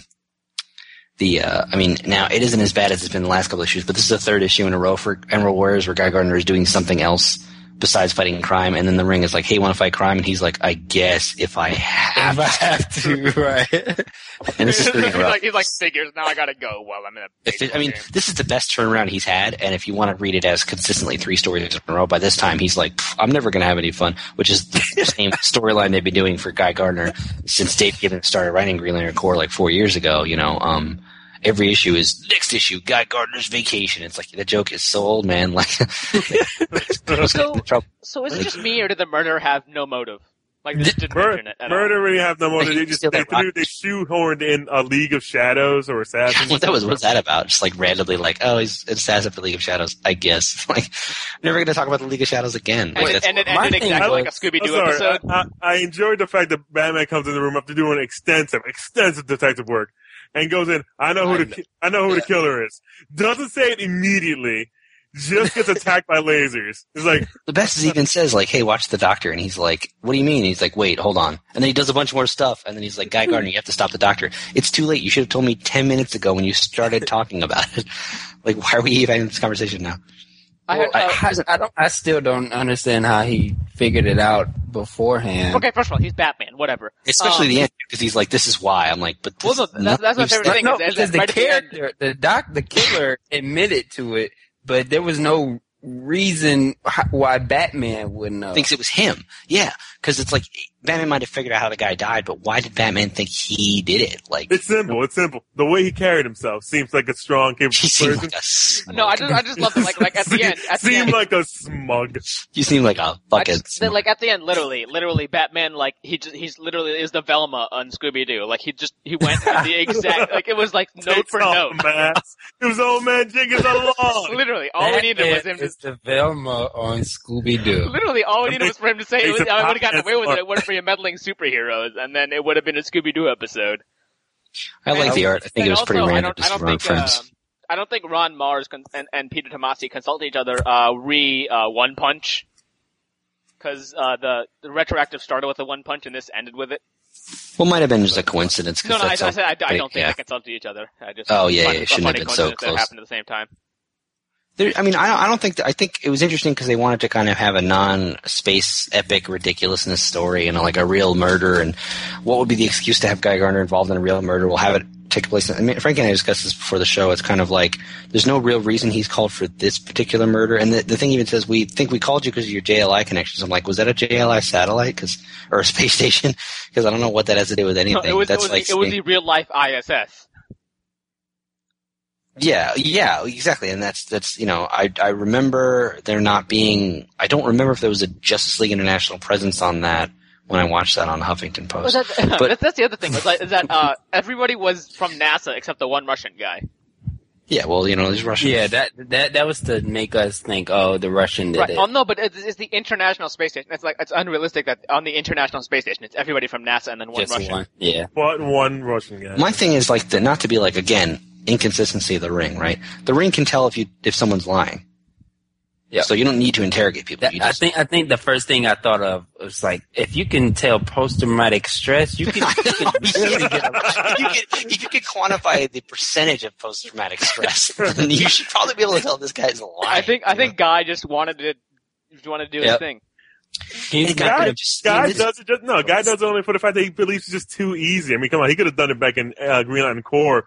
it isn't as bad as it's been the last couple of issues, but this is the third issue in a row for Emerald Warriors where Guy Gardner is doing something else besides fighting crime, and then the Ring is like, "Hey, want to fight crime?" And he's like, "I guess if I have to, right?" And this is three in a row. He's like, figures. Now I gotta go. Well, I'm in a. This is the best turnaround he's had, and if you want to read it as consistently 3 stories in a row, by this time he's like, "I'm never gonna have any fun," which is the same storyline they've been doing for Guy Gardner since Dave Gibbons started writing Green Lantern Corps like 4 years ago. Every issue is next issue, Guy Gardner's vacation. It's like the joke is so old, man. Like, so is it just me, or did the murderer have no motive? Like, this didn't mention it at all. Murder really have no motive. They shoehorned in a League of Shadows or Assassins. What's that about? Just like randomly, like, oh, he's an assassin for League of Shadows, I guess. Like, never going to talk about the League of Shadows again. And it ended exactly like a Scooby-Doo episode. I enjoyed the fact that Batman comes in the room after doing extensive detective work. And goes in, I know who the killer is. Doesn't say it immediately. Just gets attacked by lasers. It's like, the best is he even says like, "Hey, watch the doctor," and he's like, "What do you mean?" And he's like, "Wait, hold on." And then he does a bunch more stuff, and then he's like, "Guy Gardner, you have to stop the doctor. It's too late. You should have told me 10 minutes ago when you started talking about it. Like, why are we even having this conversation now?" I still don't understand how he figured it out beforehand. Okay, first of all, he's Batman, whatever. Especially the end, because he's like, "This is why." I'm like, "But this, that's my favorite thing." No, because the character, the killer admitted to it, but there was no reason why Batman wouldn't know. Thinks it was him. Yeah, because it's like Batman might have figured out how the guy died, but why did Batman think he did it? Like, it's simple. The way he carried himself seems like a strong, capable person. Like a smug. No, I just love it. Like at the end. Seemed like a smug. You seem like a fucking. Like at the end, literally, Batman, like he's literally is the Velma on Scooby-Doo. Like he went with the exact, like it was like note for note. It was old man Jenkins along. Literally, all we needed was him. It's the Velma on Scooby-Doo. Literally, all we needed was for him to say, I would have gotten away with it. It wouldn't be a meddling superheroes, and then it would have been a Scooby-Doo episode. I like the art. I think it was pretty random just to run friends. I don't think Ron Mars and Peter Tomasi consult each other One Punch, because the retroactive started with a One Punch and this ended with it. Well, might have been just a coincidence. No, I said I don't think they consulted each other. I just it shouldn't have been so close. That happened at the same time. I think it was interesting because they wanted to kind of have a non-space epic ridiculousness story and like a real murder, and what would be the excuse to have Guy Gardner involved in a real murder? We'll have it take place. Frank and I discussed this before the show. It's kind of like there's no real reason he's called for this particular murder, and the thing even says we think we called you because of your JLI connections. I'm like, was that a JLI satellite or a space station? Because I don't know what that has to do with anything. No, it was the real life ISS. Yeah, exactly, and that's I remember there not being. I don't remember if there was a Justice League International presence on that when I watched that on Huffington Post. Well, that's the other thing. Is that everybody was from NASA except the one Russian guy. Yeah, well, these Russians. Yeah, that was to make us think, oh, the Russian did it. Oh no, but it's the International Space Station. It's unrealistic that on the International Space Station it's everybody from NASA and then one Just Russian. one, yeah. But one Russian guy. My thing is not to be again, inconsistency of the Ring, right? The Ring can tell if someone's lying. Yeah. So you don't need to interrogate people. I think the first thing I thought of was if you can tell post-traumatic stress, you can really get if you could quantify the percentage of post-traumatic stress, then you should probably be able to tell this guy's lying. I think Guy just wanted to do his thing. Guy does it only for the fact that he believes it's just too easy. I mean, come on, he could have done it back in Green Lantern Corps.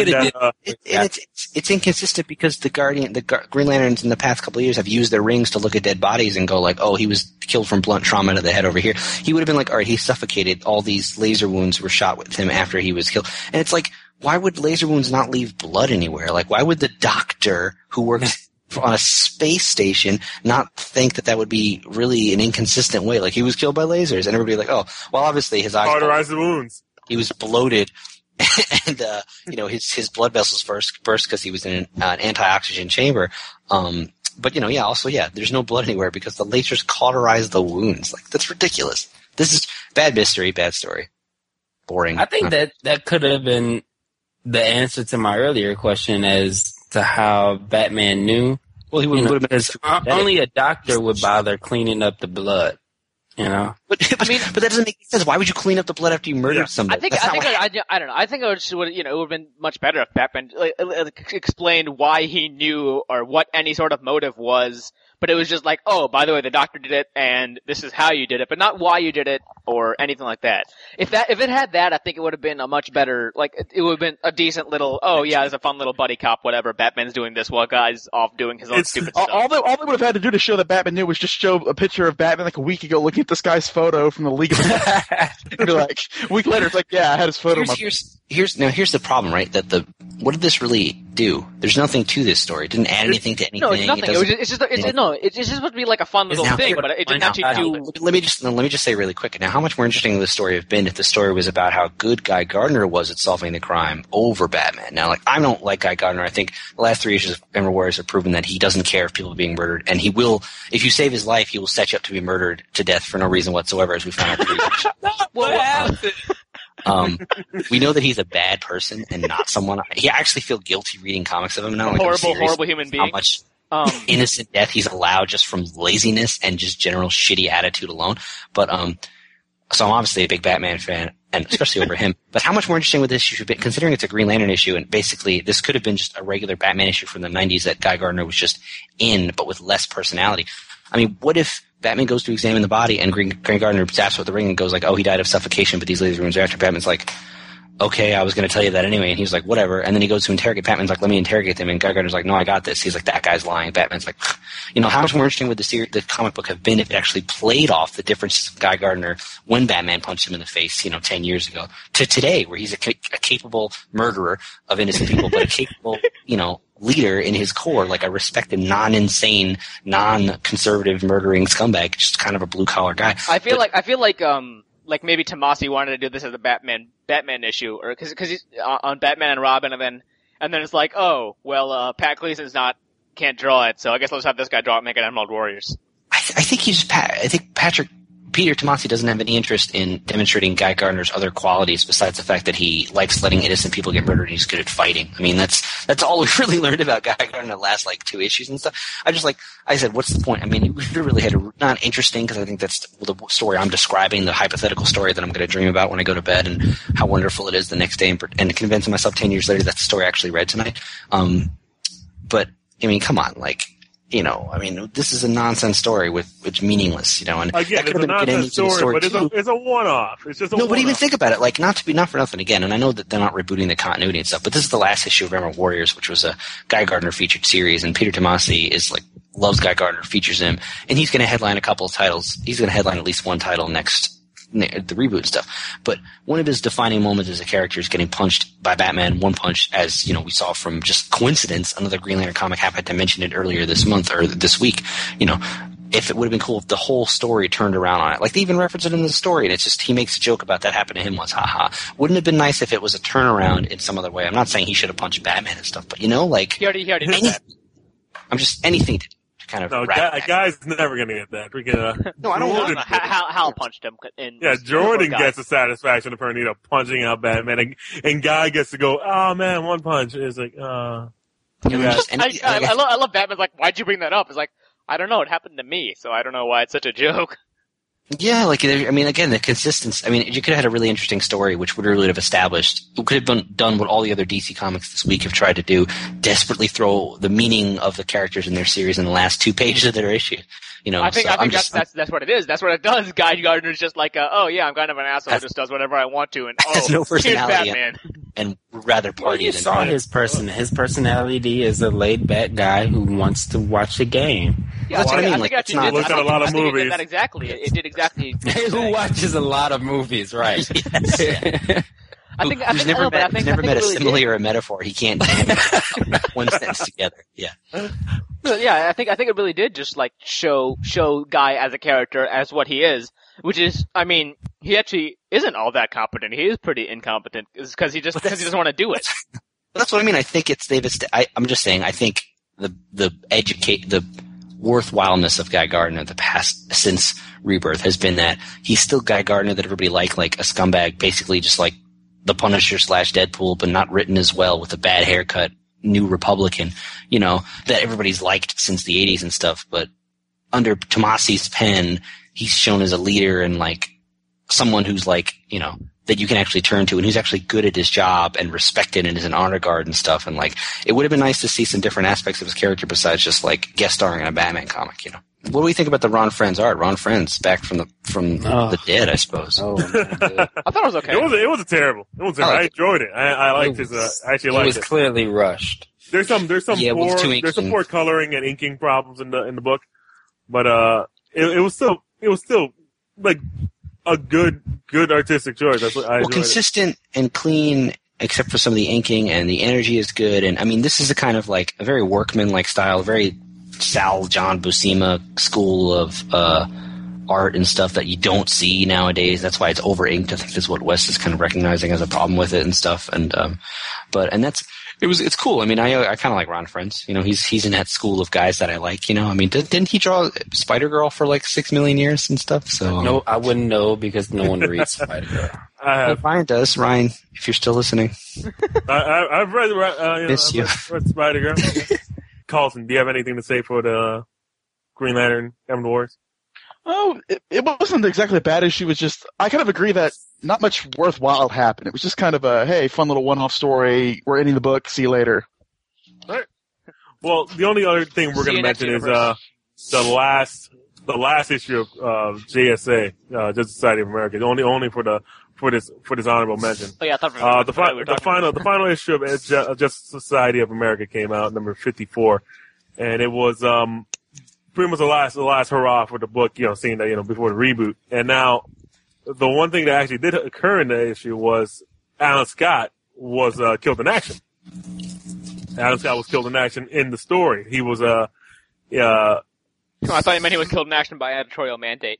It's inconsistent because the Green Lanterns in the past couple of years have used their rings to look at dead bodies and go oh, he was killed from blunt trauma to the head over here. He would have been all right, he suffocated. All these laser wounds were shot with him after he was killed. And it's why would laser wounds not leave blood anywhere? Why would the doctor who works on a space station not think that would be really an inconsistent way? He was killed by lasers, and everybody oh, well, obviously his eyes cauterize the wounds. He was bloated, and his blood vessels burst because he was in an anti-oxygen chamber. But there's no blood anywhere because the lasers cauterize the wounds. That's ridiculous. This is bad mystery, bad story, boring. I think that could have been the answer to my earlier question as to how Batman knew. Well, he would have been because only a doctor would bother cleaning up the blood. But that doesn't make sense. Why would you clean up the blood after you murdered somebody? I don't know. I think it would have been much better if Batman explained why he knew or what any sort of motive was. But it was just oh, by the way, the doctor did it, and this is how you did it, but not why you did it or anything like that. If it had that, I think it would have been a much better, it would have been a decent little, oh yeah, there's a fun little buddy cop, whatever. Batman's doing this while Guy's off doing his own stupid stuff. All they would have had to do to show that Batman knew was just show a picture of Batman a week ago, looking at this guy's photo from the League of Be a week later, it's yeah, I had his photo. Here's the problem, right? What did this really do? There's nothing to this story. It didn't add anything to anything. No, it's nothing. It's just supposed to be a fun little thing, but it didn't actually do. Let me just say really quick. Now, how much more interesting would this story have been if the story was about how good Guy Gardner was at solving the crime over Batman? Now, I don't like Guy Gardner. I think the last 3 issues of Emerald Warriors have proven that he doesn't care if people are being murdered, and he will, if you save his life, he will set you up to be murdered to death for no reason whatsoever, as we found out. We know that he's a bad person and not someone. I actually feel guilty reading comics of him now. Horrible human being. How much innocent death he's allowed just from laziness and just general shitty attitude alone. But so I'm obviously a big Batman fan, and especially over him. But how much more interesting would this issue be, considering it's a Green Lantern issue, and basically this could have been just a regular Batman issue from the 90s that Guy Gardner was just in, but with less personality. I mean, what if Batman goes to examine the body and Green Gardner zaps with the ring and goes oh, he died of suffocation, but these laser wounds are after. Batman's okay, I was going to tell you that anyway. And he's whatever. And then he goes to interrogate. Batman's let me interrogate them. And Guy Gardner's no, I got this. He's that guy's lying. Batman's how much more interesting would the comic book have been if it actually played off the differences of Guy Gardner when Batman punched him in the face, 10 years ago, to today, where he's a capable murderer of innocent people, but a capable, leader in his core, a respected, non-insane, non-conservative murdering scumbag, just kind of a blue-collar guy. I feel like maybe Tomasi wanted to do this as a Batman issue, or because he's on Batman and Robin, and then it's oh, well, Pat Gleason's can't draw it, so I guess let's have this guy draw it, make it Emerald Warriors. I think Peter Tomasi doesn't have any interest in demonstrating Guy Gardner's other qualities besides the fact that he likes letting innocent people get murdered and he's good at fighting. I mean, that's all we've really learned about Guy Gardner in the last 2 issues and stuff. I said, what's the point? I mean, we really had not interesting, because I think that's the story I'm describing, the hypothetical story that I'm going to dream about when I go to bed, and how wonderful it is the next day, and convincing myself 10 years later that's the story I actually read tonight. But I mean, come on, this is a nonsense story it's meaningless, and again, it's a nonsense story, but it's a one-off. It's just a one-off. But even think about it, not for nothing again, and I know that they're not rebooting the continuity and stuff, but this is the last issue of Emerald Warriors, which was a Guy Gardner featured series, and Peter Tomasi loves Guy Gardner, features him, and he's going to headline a couple of titles. He's going to headline at least one title next the reboot stuff. But one of his defining moments as a character is getting punched by Batman one punch, as we saw from just coincidence. Another Green Lantern comic happened to mention it earlier this month or this week. If it would have been cool if the whole story turned around on it. Like, they even reference it in the story, and it's just, he makes a joke about that happened to him once, haha. Wouldn't it have been nice if it was a turnaround in some other way? I'm not saying he should have punched Batman and stuff, but he already did that. I'm just, anything to kind of guy's never going to get that. No, I don't know. Hal punched him. Jordan gets the satisfaction of her, punching out Batman, and Guy gets to go, oh man, one punch. It's like, I love Batman's like, why'd you bring that up? It's like, I don't know. It happened to me, so I don't know why it's such a joke. Yeah, again, the consistency. You could have had a really interesting story, which would really have established. We could have done what all the other DC comics this week have tried to do: desperately throw the meaning of the characters in their series in the last 2 pages of their issue. I think that's what it is. That's what it does. Guy Gardner's just like, oh yeah, I'm kind of an asshole who just does whatever I want to, and has no personality here's Batman. And rather party. You saw his personality is a laid back guy who wants to watch a game. Yeah, that's what I mean. Look at a lot of movies. It did that exactly. It did exactly. Who watches a lot of movies, right? Yes. Who's never met a simile or a metaphor. He can't one sentence together. Yeah. Yeah, I think it really did just like show Guy as a character as what he is, which is, he actually isn't all that competent. He is pretty incompetent because he doesn't want to do it. That's what I mean. I think I'm just saying. I think the worthwhileness of Guy Gardner the past since Rebirth has been that he's still Guy Gardner that everybody like a scumbag, basically just like the Punisher / Deadpool, but not written as well, with a bad haircut, new Republican, that everybody's liked since the 80s and stuff. But under Tomasi's pen, he's shown as a leader and like someone who's like, that you can actually turn to and who's actually good at his job and respected and is an honor guard and stuff. And like, it would have been nice to see some different aspects of his character besides just like guest starring in a Batman comic, What do we think about the Ron Frenz art? Ron Frenz back from the dead, I suppose. Oh, I thought it was okay. It wasn't terrible. I enjoyed it. I liked his. I actually liked it. It was clearly rushed. There's some poor coloring and inking problems in the book, but it was still like a good artistic choice. That's what I enjoyed. Consistent and clean, except for some of the inking, and the energy is good. And this is a kind of like a very workman-like style, very John Buscema school of art and stuff that you don't see nowadays. That's why it's over inked. I think that's what Wes is kind of recognizing as a problem with it and stuff. And it's cool. I kind of like Ron Frenz. He's in that school of guys that I like. Didn't he draw Spider-Girl for like 6 million years and stuff? So no, I wouldn't know because no one reads Spider-Girl. Ryan does. Ryan, if you're still listening, I've read Spider-Girl. Carlson, do you have anything to say for the Green Lantern Emerald Wars? Oh, it wasn't exactly a bad issue. It was just, I kind of agree that not much worthwhile happened. It was just kind of a, hey, fun little one-off story. We're ending the book. See you later. All right. Well, the only other thing we're going to mention is the last issue of JSA, Justice Society of America. Only for this honorable mention. Oh yeah, I thought the final issue of Justice Society of America came out, number 54, and it was pretty much the last hurrah for the book. Seeing that before the reboot, and now the one thing that actually did occur in the issue was Alan Scott was killed in action. Alan Scott was killed in action in the story. He was I thought you meant he was killed in action by editorial mandate.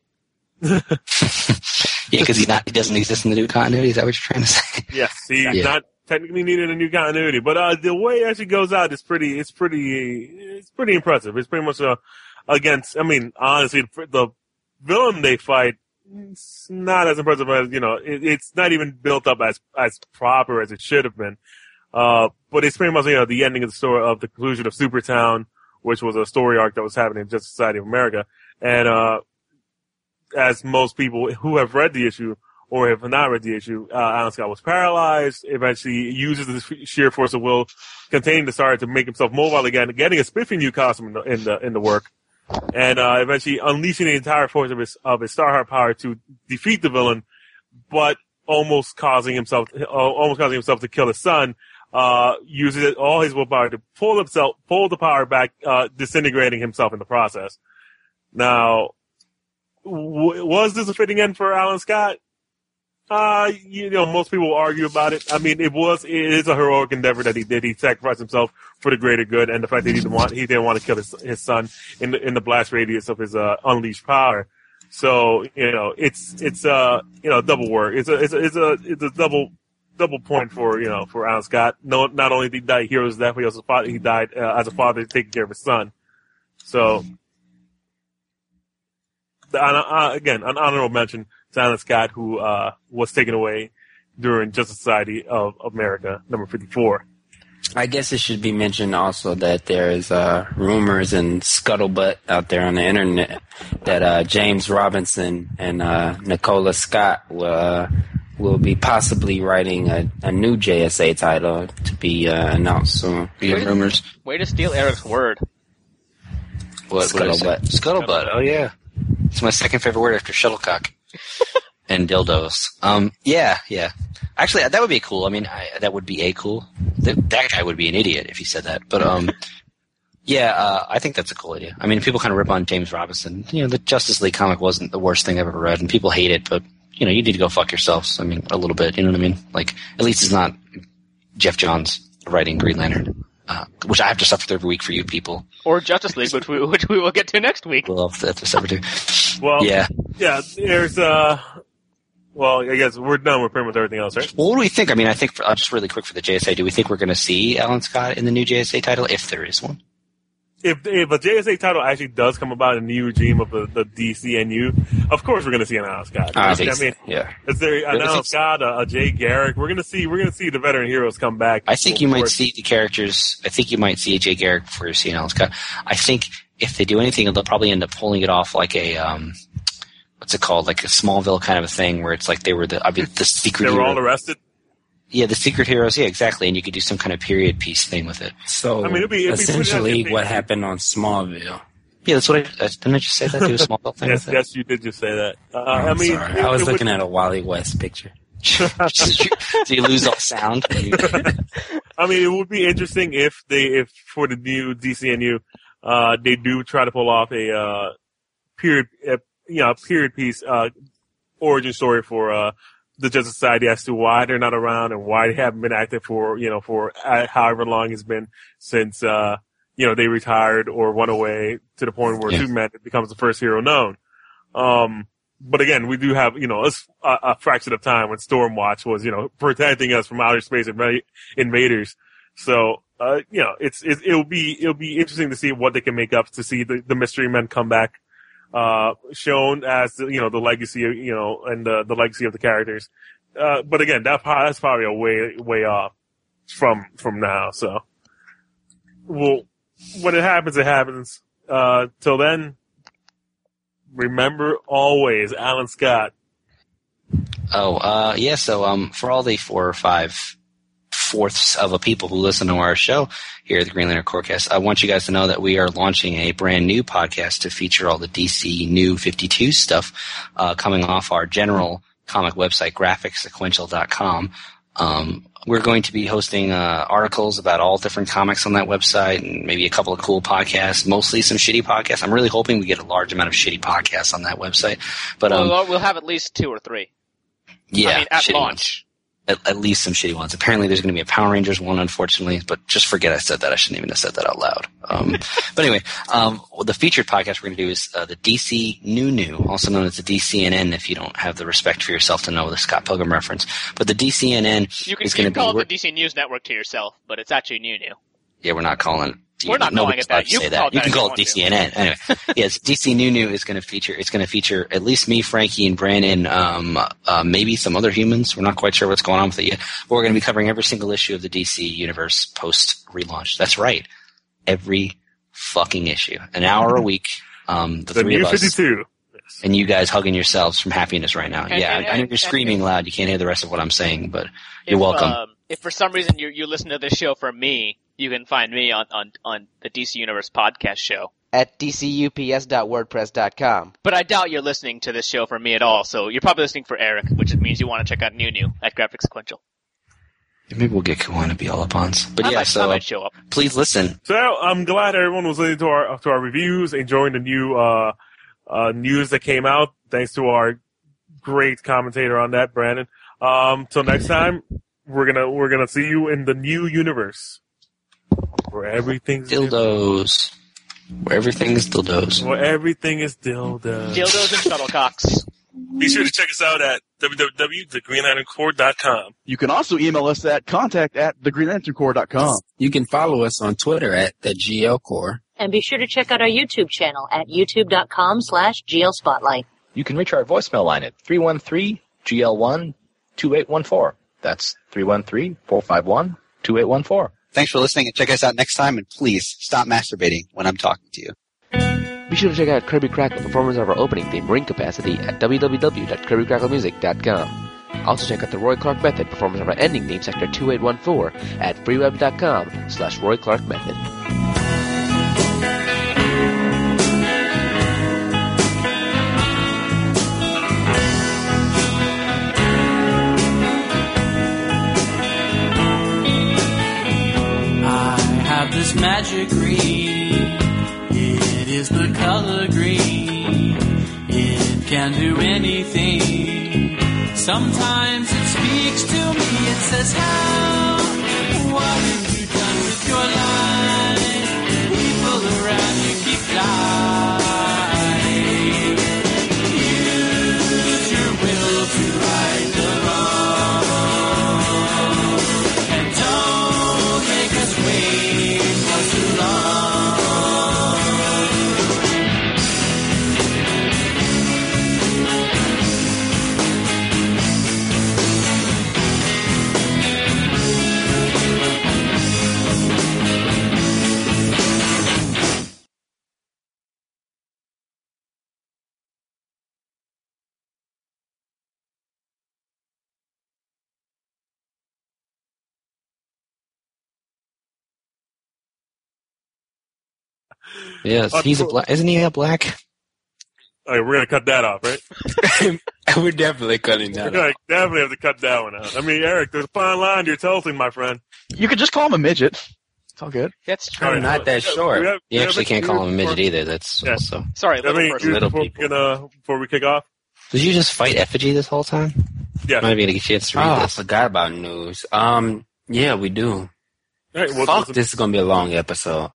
Yeah, because he doesn't exist in the new continuity. Is that what you're trying to say? Yes, he's not technically needed a new continuity, but the way it actually goes out is pretty impressive. It's pretty much against. Honestly, the villain they fight, it's not as impressive as it's not even built up as proper as it should have been. But it's pretty much the ending of the story of the conclusion of Supertown, which was a story arc that was happening in Justice Society of America, and as most people who have read the issue or have not read the issue, Alan Scott was paralyzed. Eventually, uses the sheer force of will containing the Star to make himself mobile again, getting a spiffy new costume in the work, and eventually unleashing the entire force of his Starheart power to defeat the villain, but almost causing himself to kill his son. Uses all his willpower to pull the power back, disintegrating himself in the process. Now, was this a fitting end for Alan Scott? Most people will argue about it. I mean, it is a heroic endeavor that he did. He sacrificed himself for the greater good, and the fact that he didn't want to kill his son in the blast radius of his unleashed power. So it's double work. It's a double point for Alan Scott. No, not only did he die a hero's death, but he died as a father taking care of his son. So again, an honorable mention to Alan Scott, who was taken away during Justice Society of America, number 54. I guess it should be mentioned also that there is rumors and scuttlebutt out there on the internet that James Robinson and Nicola Scott will be possibly writing a new JSA title to be announced soon. Rumors. Way to steal Eric's word. What Scuttlebutt. Scuttlebutt. Oh yeah, it's my second favorite word after shuttlecock and dildos. Yeah. Actually, that would be cool. I mean, that would be cool. That guy would be an idiot if he said that. But I think that's a cool idea. I mean, people kind of rip on James Robinson. The Justice League comic wasn't the worst thing I've ever read, and people hate it. But you need to go fuck yourselves. I mean, a little bit. You know what I mean? Like, at least it's not Jeff Johns writing Green Lantern. Which I have to suffer every week for you people. Or Justice League, which we will get to next week. We'll have to suffer too. Well, yeah. There's well, I guess we're done with pretty much everything else, right? Well, what do we think? I mean, I think just really quick for the JSA. Do we think we're going to see Alan Scott in the new JSA title, if there is one? If a JSA title actually does come about in the new regime of the DCNU, of course we're going to see an Alan Scott. I mean, is there an Alan Scott, a Jay Garrick? We're going to see the veteran heroes come back. I think you might see the characters. I think you might see a Jay Garrick before you see an Alan Scott. I think if they do anything, they'll probably end up pulling it off like a what's it called, like a Smallville kind of a thing, where it's like they were the secret. They were all arrested. Yeah, the secret heroes. Yeah, exactly. And you could do some kind of period piece thing with it. So, it'd be essentially what happened on Smallville. Yeah, that's what didn't I just say that? Do a Smallville thing with it? Yes, you did just say that. I'm sorry. I was looking at a Wally West picture. Do you lose all sound? I mean, it would be interesting if for the new DCNU, they do try to pull off a period piece origin story for the Justice Society as to why they're not around and why they haven't been active for however long it's been since they retired or went away to the point where Superman becomes the first hero known. But again, we do have a fraction of time when Stormwatch was protecting us from outer space invaders. So it'll be interesting to see what they can make up to see the Mystery Men come back. Shown as the legacy, and the legacy of the characters. But again, that's probably a way off from now. So, well, when it happens, it happens. Till then, remember always Alan Scott. Oh, yeah. So, for all the 4 or 5 fourths of people who listen to our show here at the Green Lantern Corecast, I want you guys to know that we are launching a brand new podcast to feature all the DC New 52 stuff coming off our general comic website, graphicsequential.com. We're going to be hosting articles about all different comics on that website and maybe a couple of cool podcasts, mostly some shitty podcasts. I'm really hoping we get a large amount of shitty podcasts on that website. But we'll have at least 2 or 3. Yeah, I mean, at launch. Ones. At least some shitty ones. Apparently there's going to be a Power Rangers one, unfortunately, but just forget I said that. I shouldn't even have said that out loud. But anyway, the featured podcast we're going to do is the DC New, also known as the DCNN, if you don't have the respect for yourself to know the Scott Pilgrim reference. But the DCNN is going to be... You can call it the DC News Network to yourself, but it's actually New. Yeah, we're not calling it... We're not calling it that. You can call it DCNN. Anyway, yes, DC New is going to feature. It's going to feature at least me, Frankie, and Brandon. Maybe some other humans. We're not quite sure what's going on with it yet. But we're going to be covering every single issue of the DC universe post relaunch. That's right, every fucking issue, an hour a week. The 3 of us, 52. and you guys hugging yourselves from happiness right now. I know you're screaming loud. You can't hear the rest of what I'm saying, but you're welcome. If for some reason you listen to this show from me, you can find me on the DC Universe podcast show. At dcups.wordpress.com. But I doubt you're listening to this show from me at all, so you're probably listening for Eric, which means you want to check out New at Graphic Sequential. Maybe we'll get Kuan to be all up on us. But I might show up. Please listen. So I'm glad everyone was listening to our reviews, enjoying the new news that came out, thanks to our great commentator on that, Brandon. Till next time, we're gonna see you in the new universe where everything's dildos. Where everything is dildos. Where everything is dildos. Dildos and shuttlecocks. Be sure to check us out at www.thegreenlanterncorps.com. You can also email us at contact@thegreenlanterncorps.com. You can follow us on Twitter at the GL Corps. And be sure to check out our YouTube channel at youtube.com/GL Spotlight. You can reach our voicemail line at 313-GL1-2814. That's 313-451-2814. Thanks for listening, and check us out next time, and please stop masturbating when I'm talking to you. Be sure to check out Kirby Crackle, performers of our opening theme, Ring Capacity, at www.kirbycracklemusic.com. Also check out the Roy Clark Method, performers of our ending theme, Sector 2814, at freeweb.com/Roy Clark Method. I have this magic ring. It is the color green. It can do anything. Sometimes it speaks to me. It says, how? What have you done with your life? People around you keep dying. Use your will to right the wrong. And don't make us wait for too long. Yes, he's a black. Isn't he a black? All right, we're gonna cut that off, right? We're definitely cutting that We're off. gonna definitely have to cut that one out. I mean, Eric, there's a fine line you're tilting, my friend. You could just call him a midget. It's all good. That's true. I'm not that short. You actually can't call him a midget either. That's also. Sorry, little person. Little Before we kick off? Did you just fight Effigy this whole time? Yeah. I'm not even gonna get a chance to read I this. forgot about news. Yeah, we do. All right, Fuck, this is gonna be a long episode.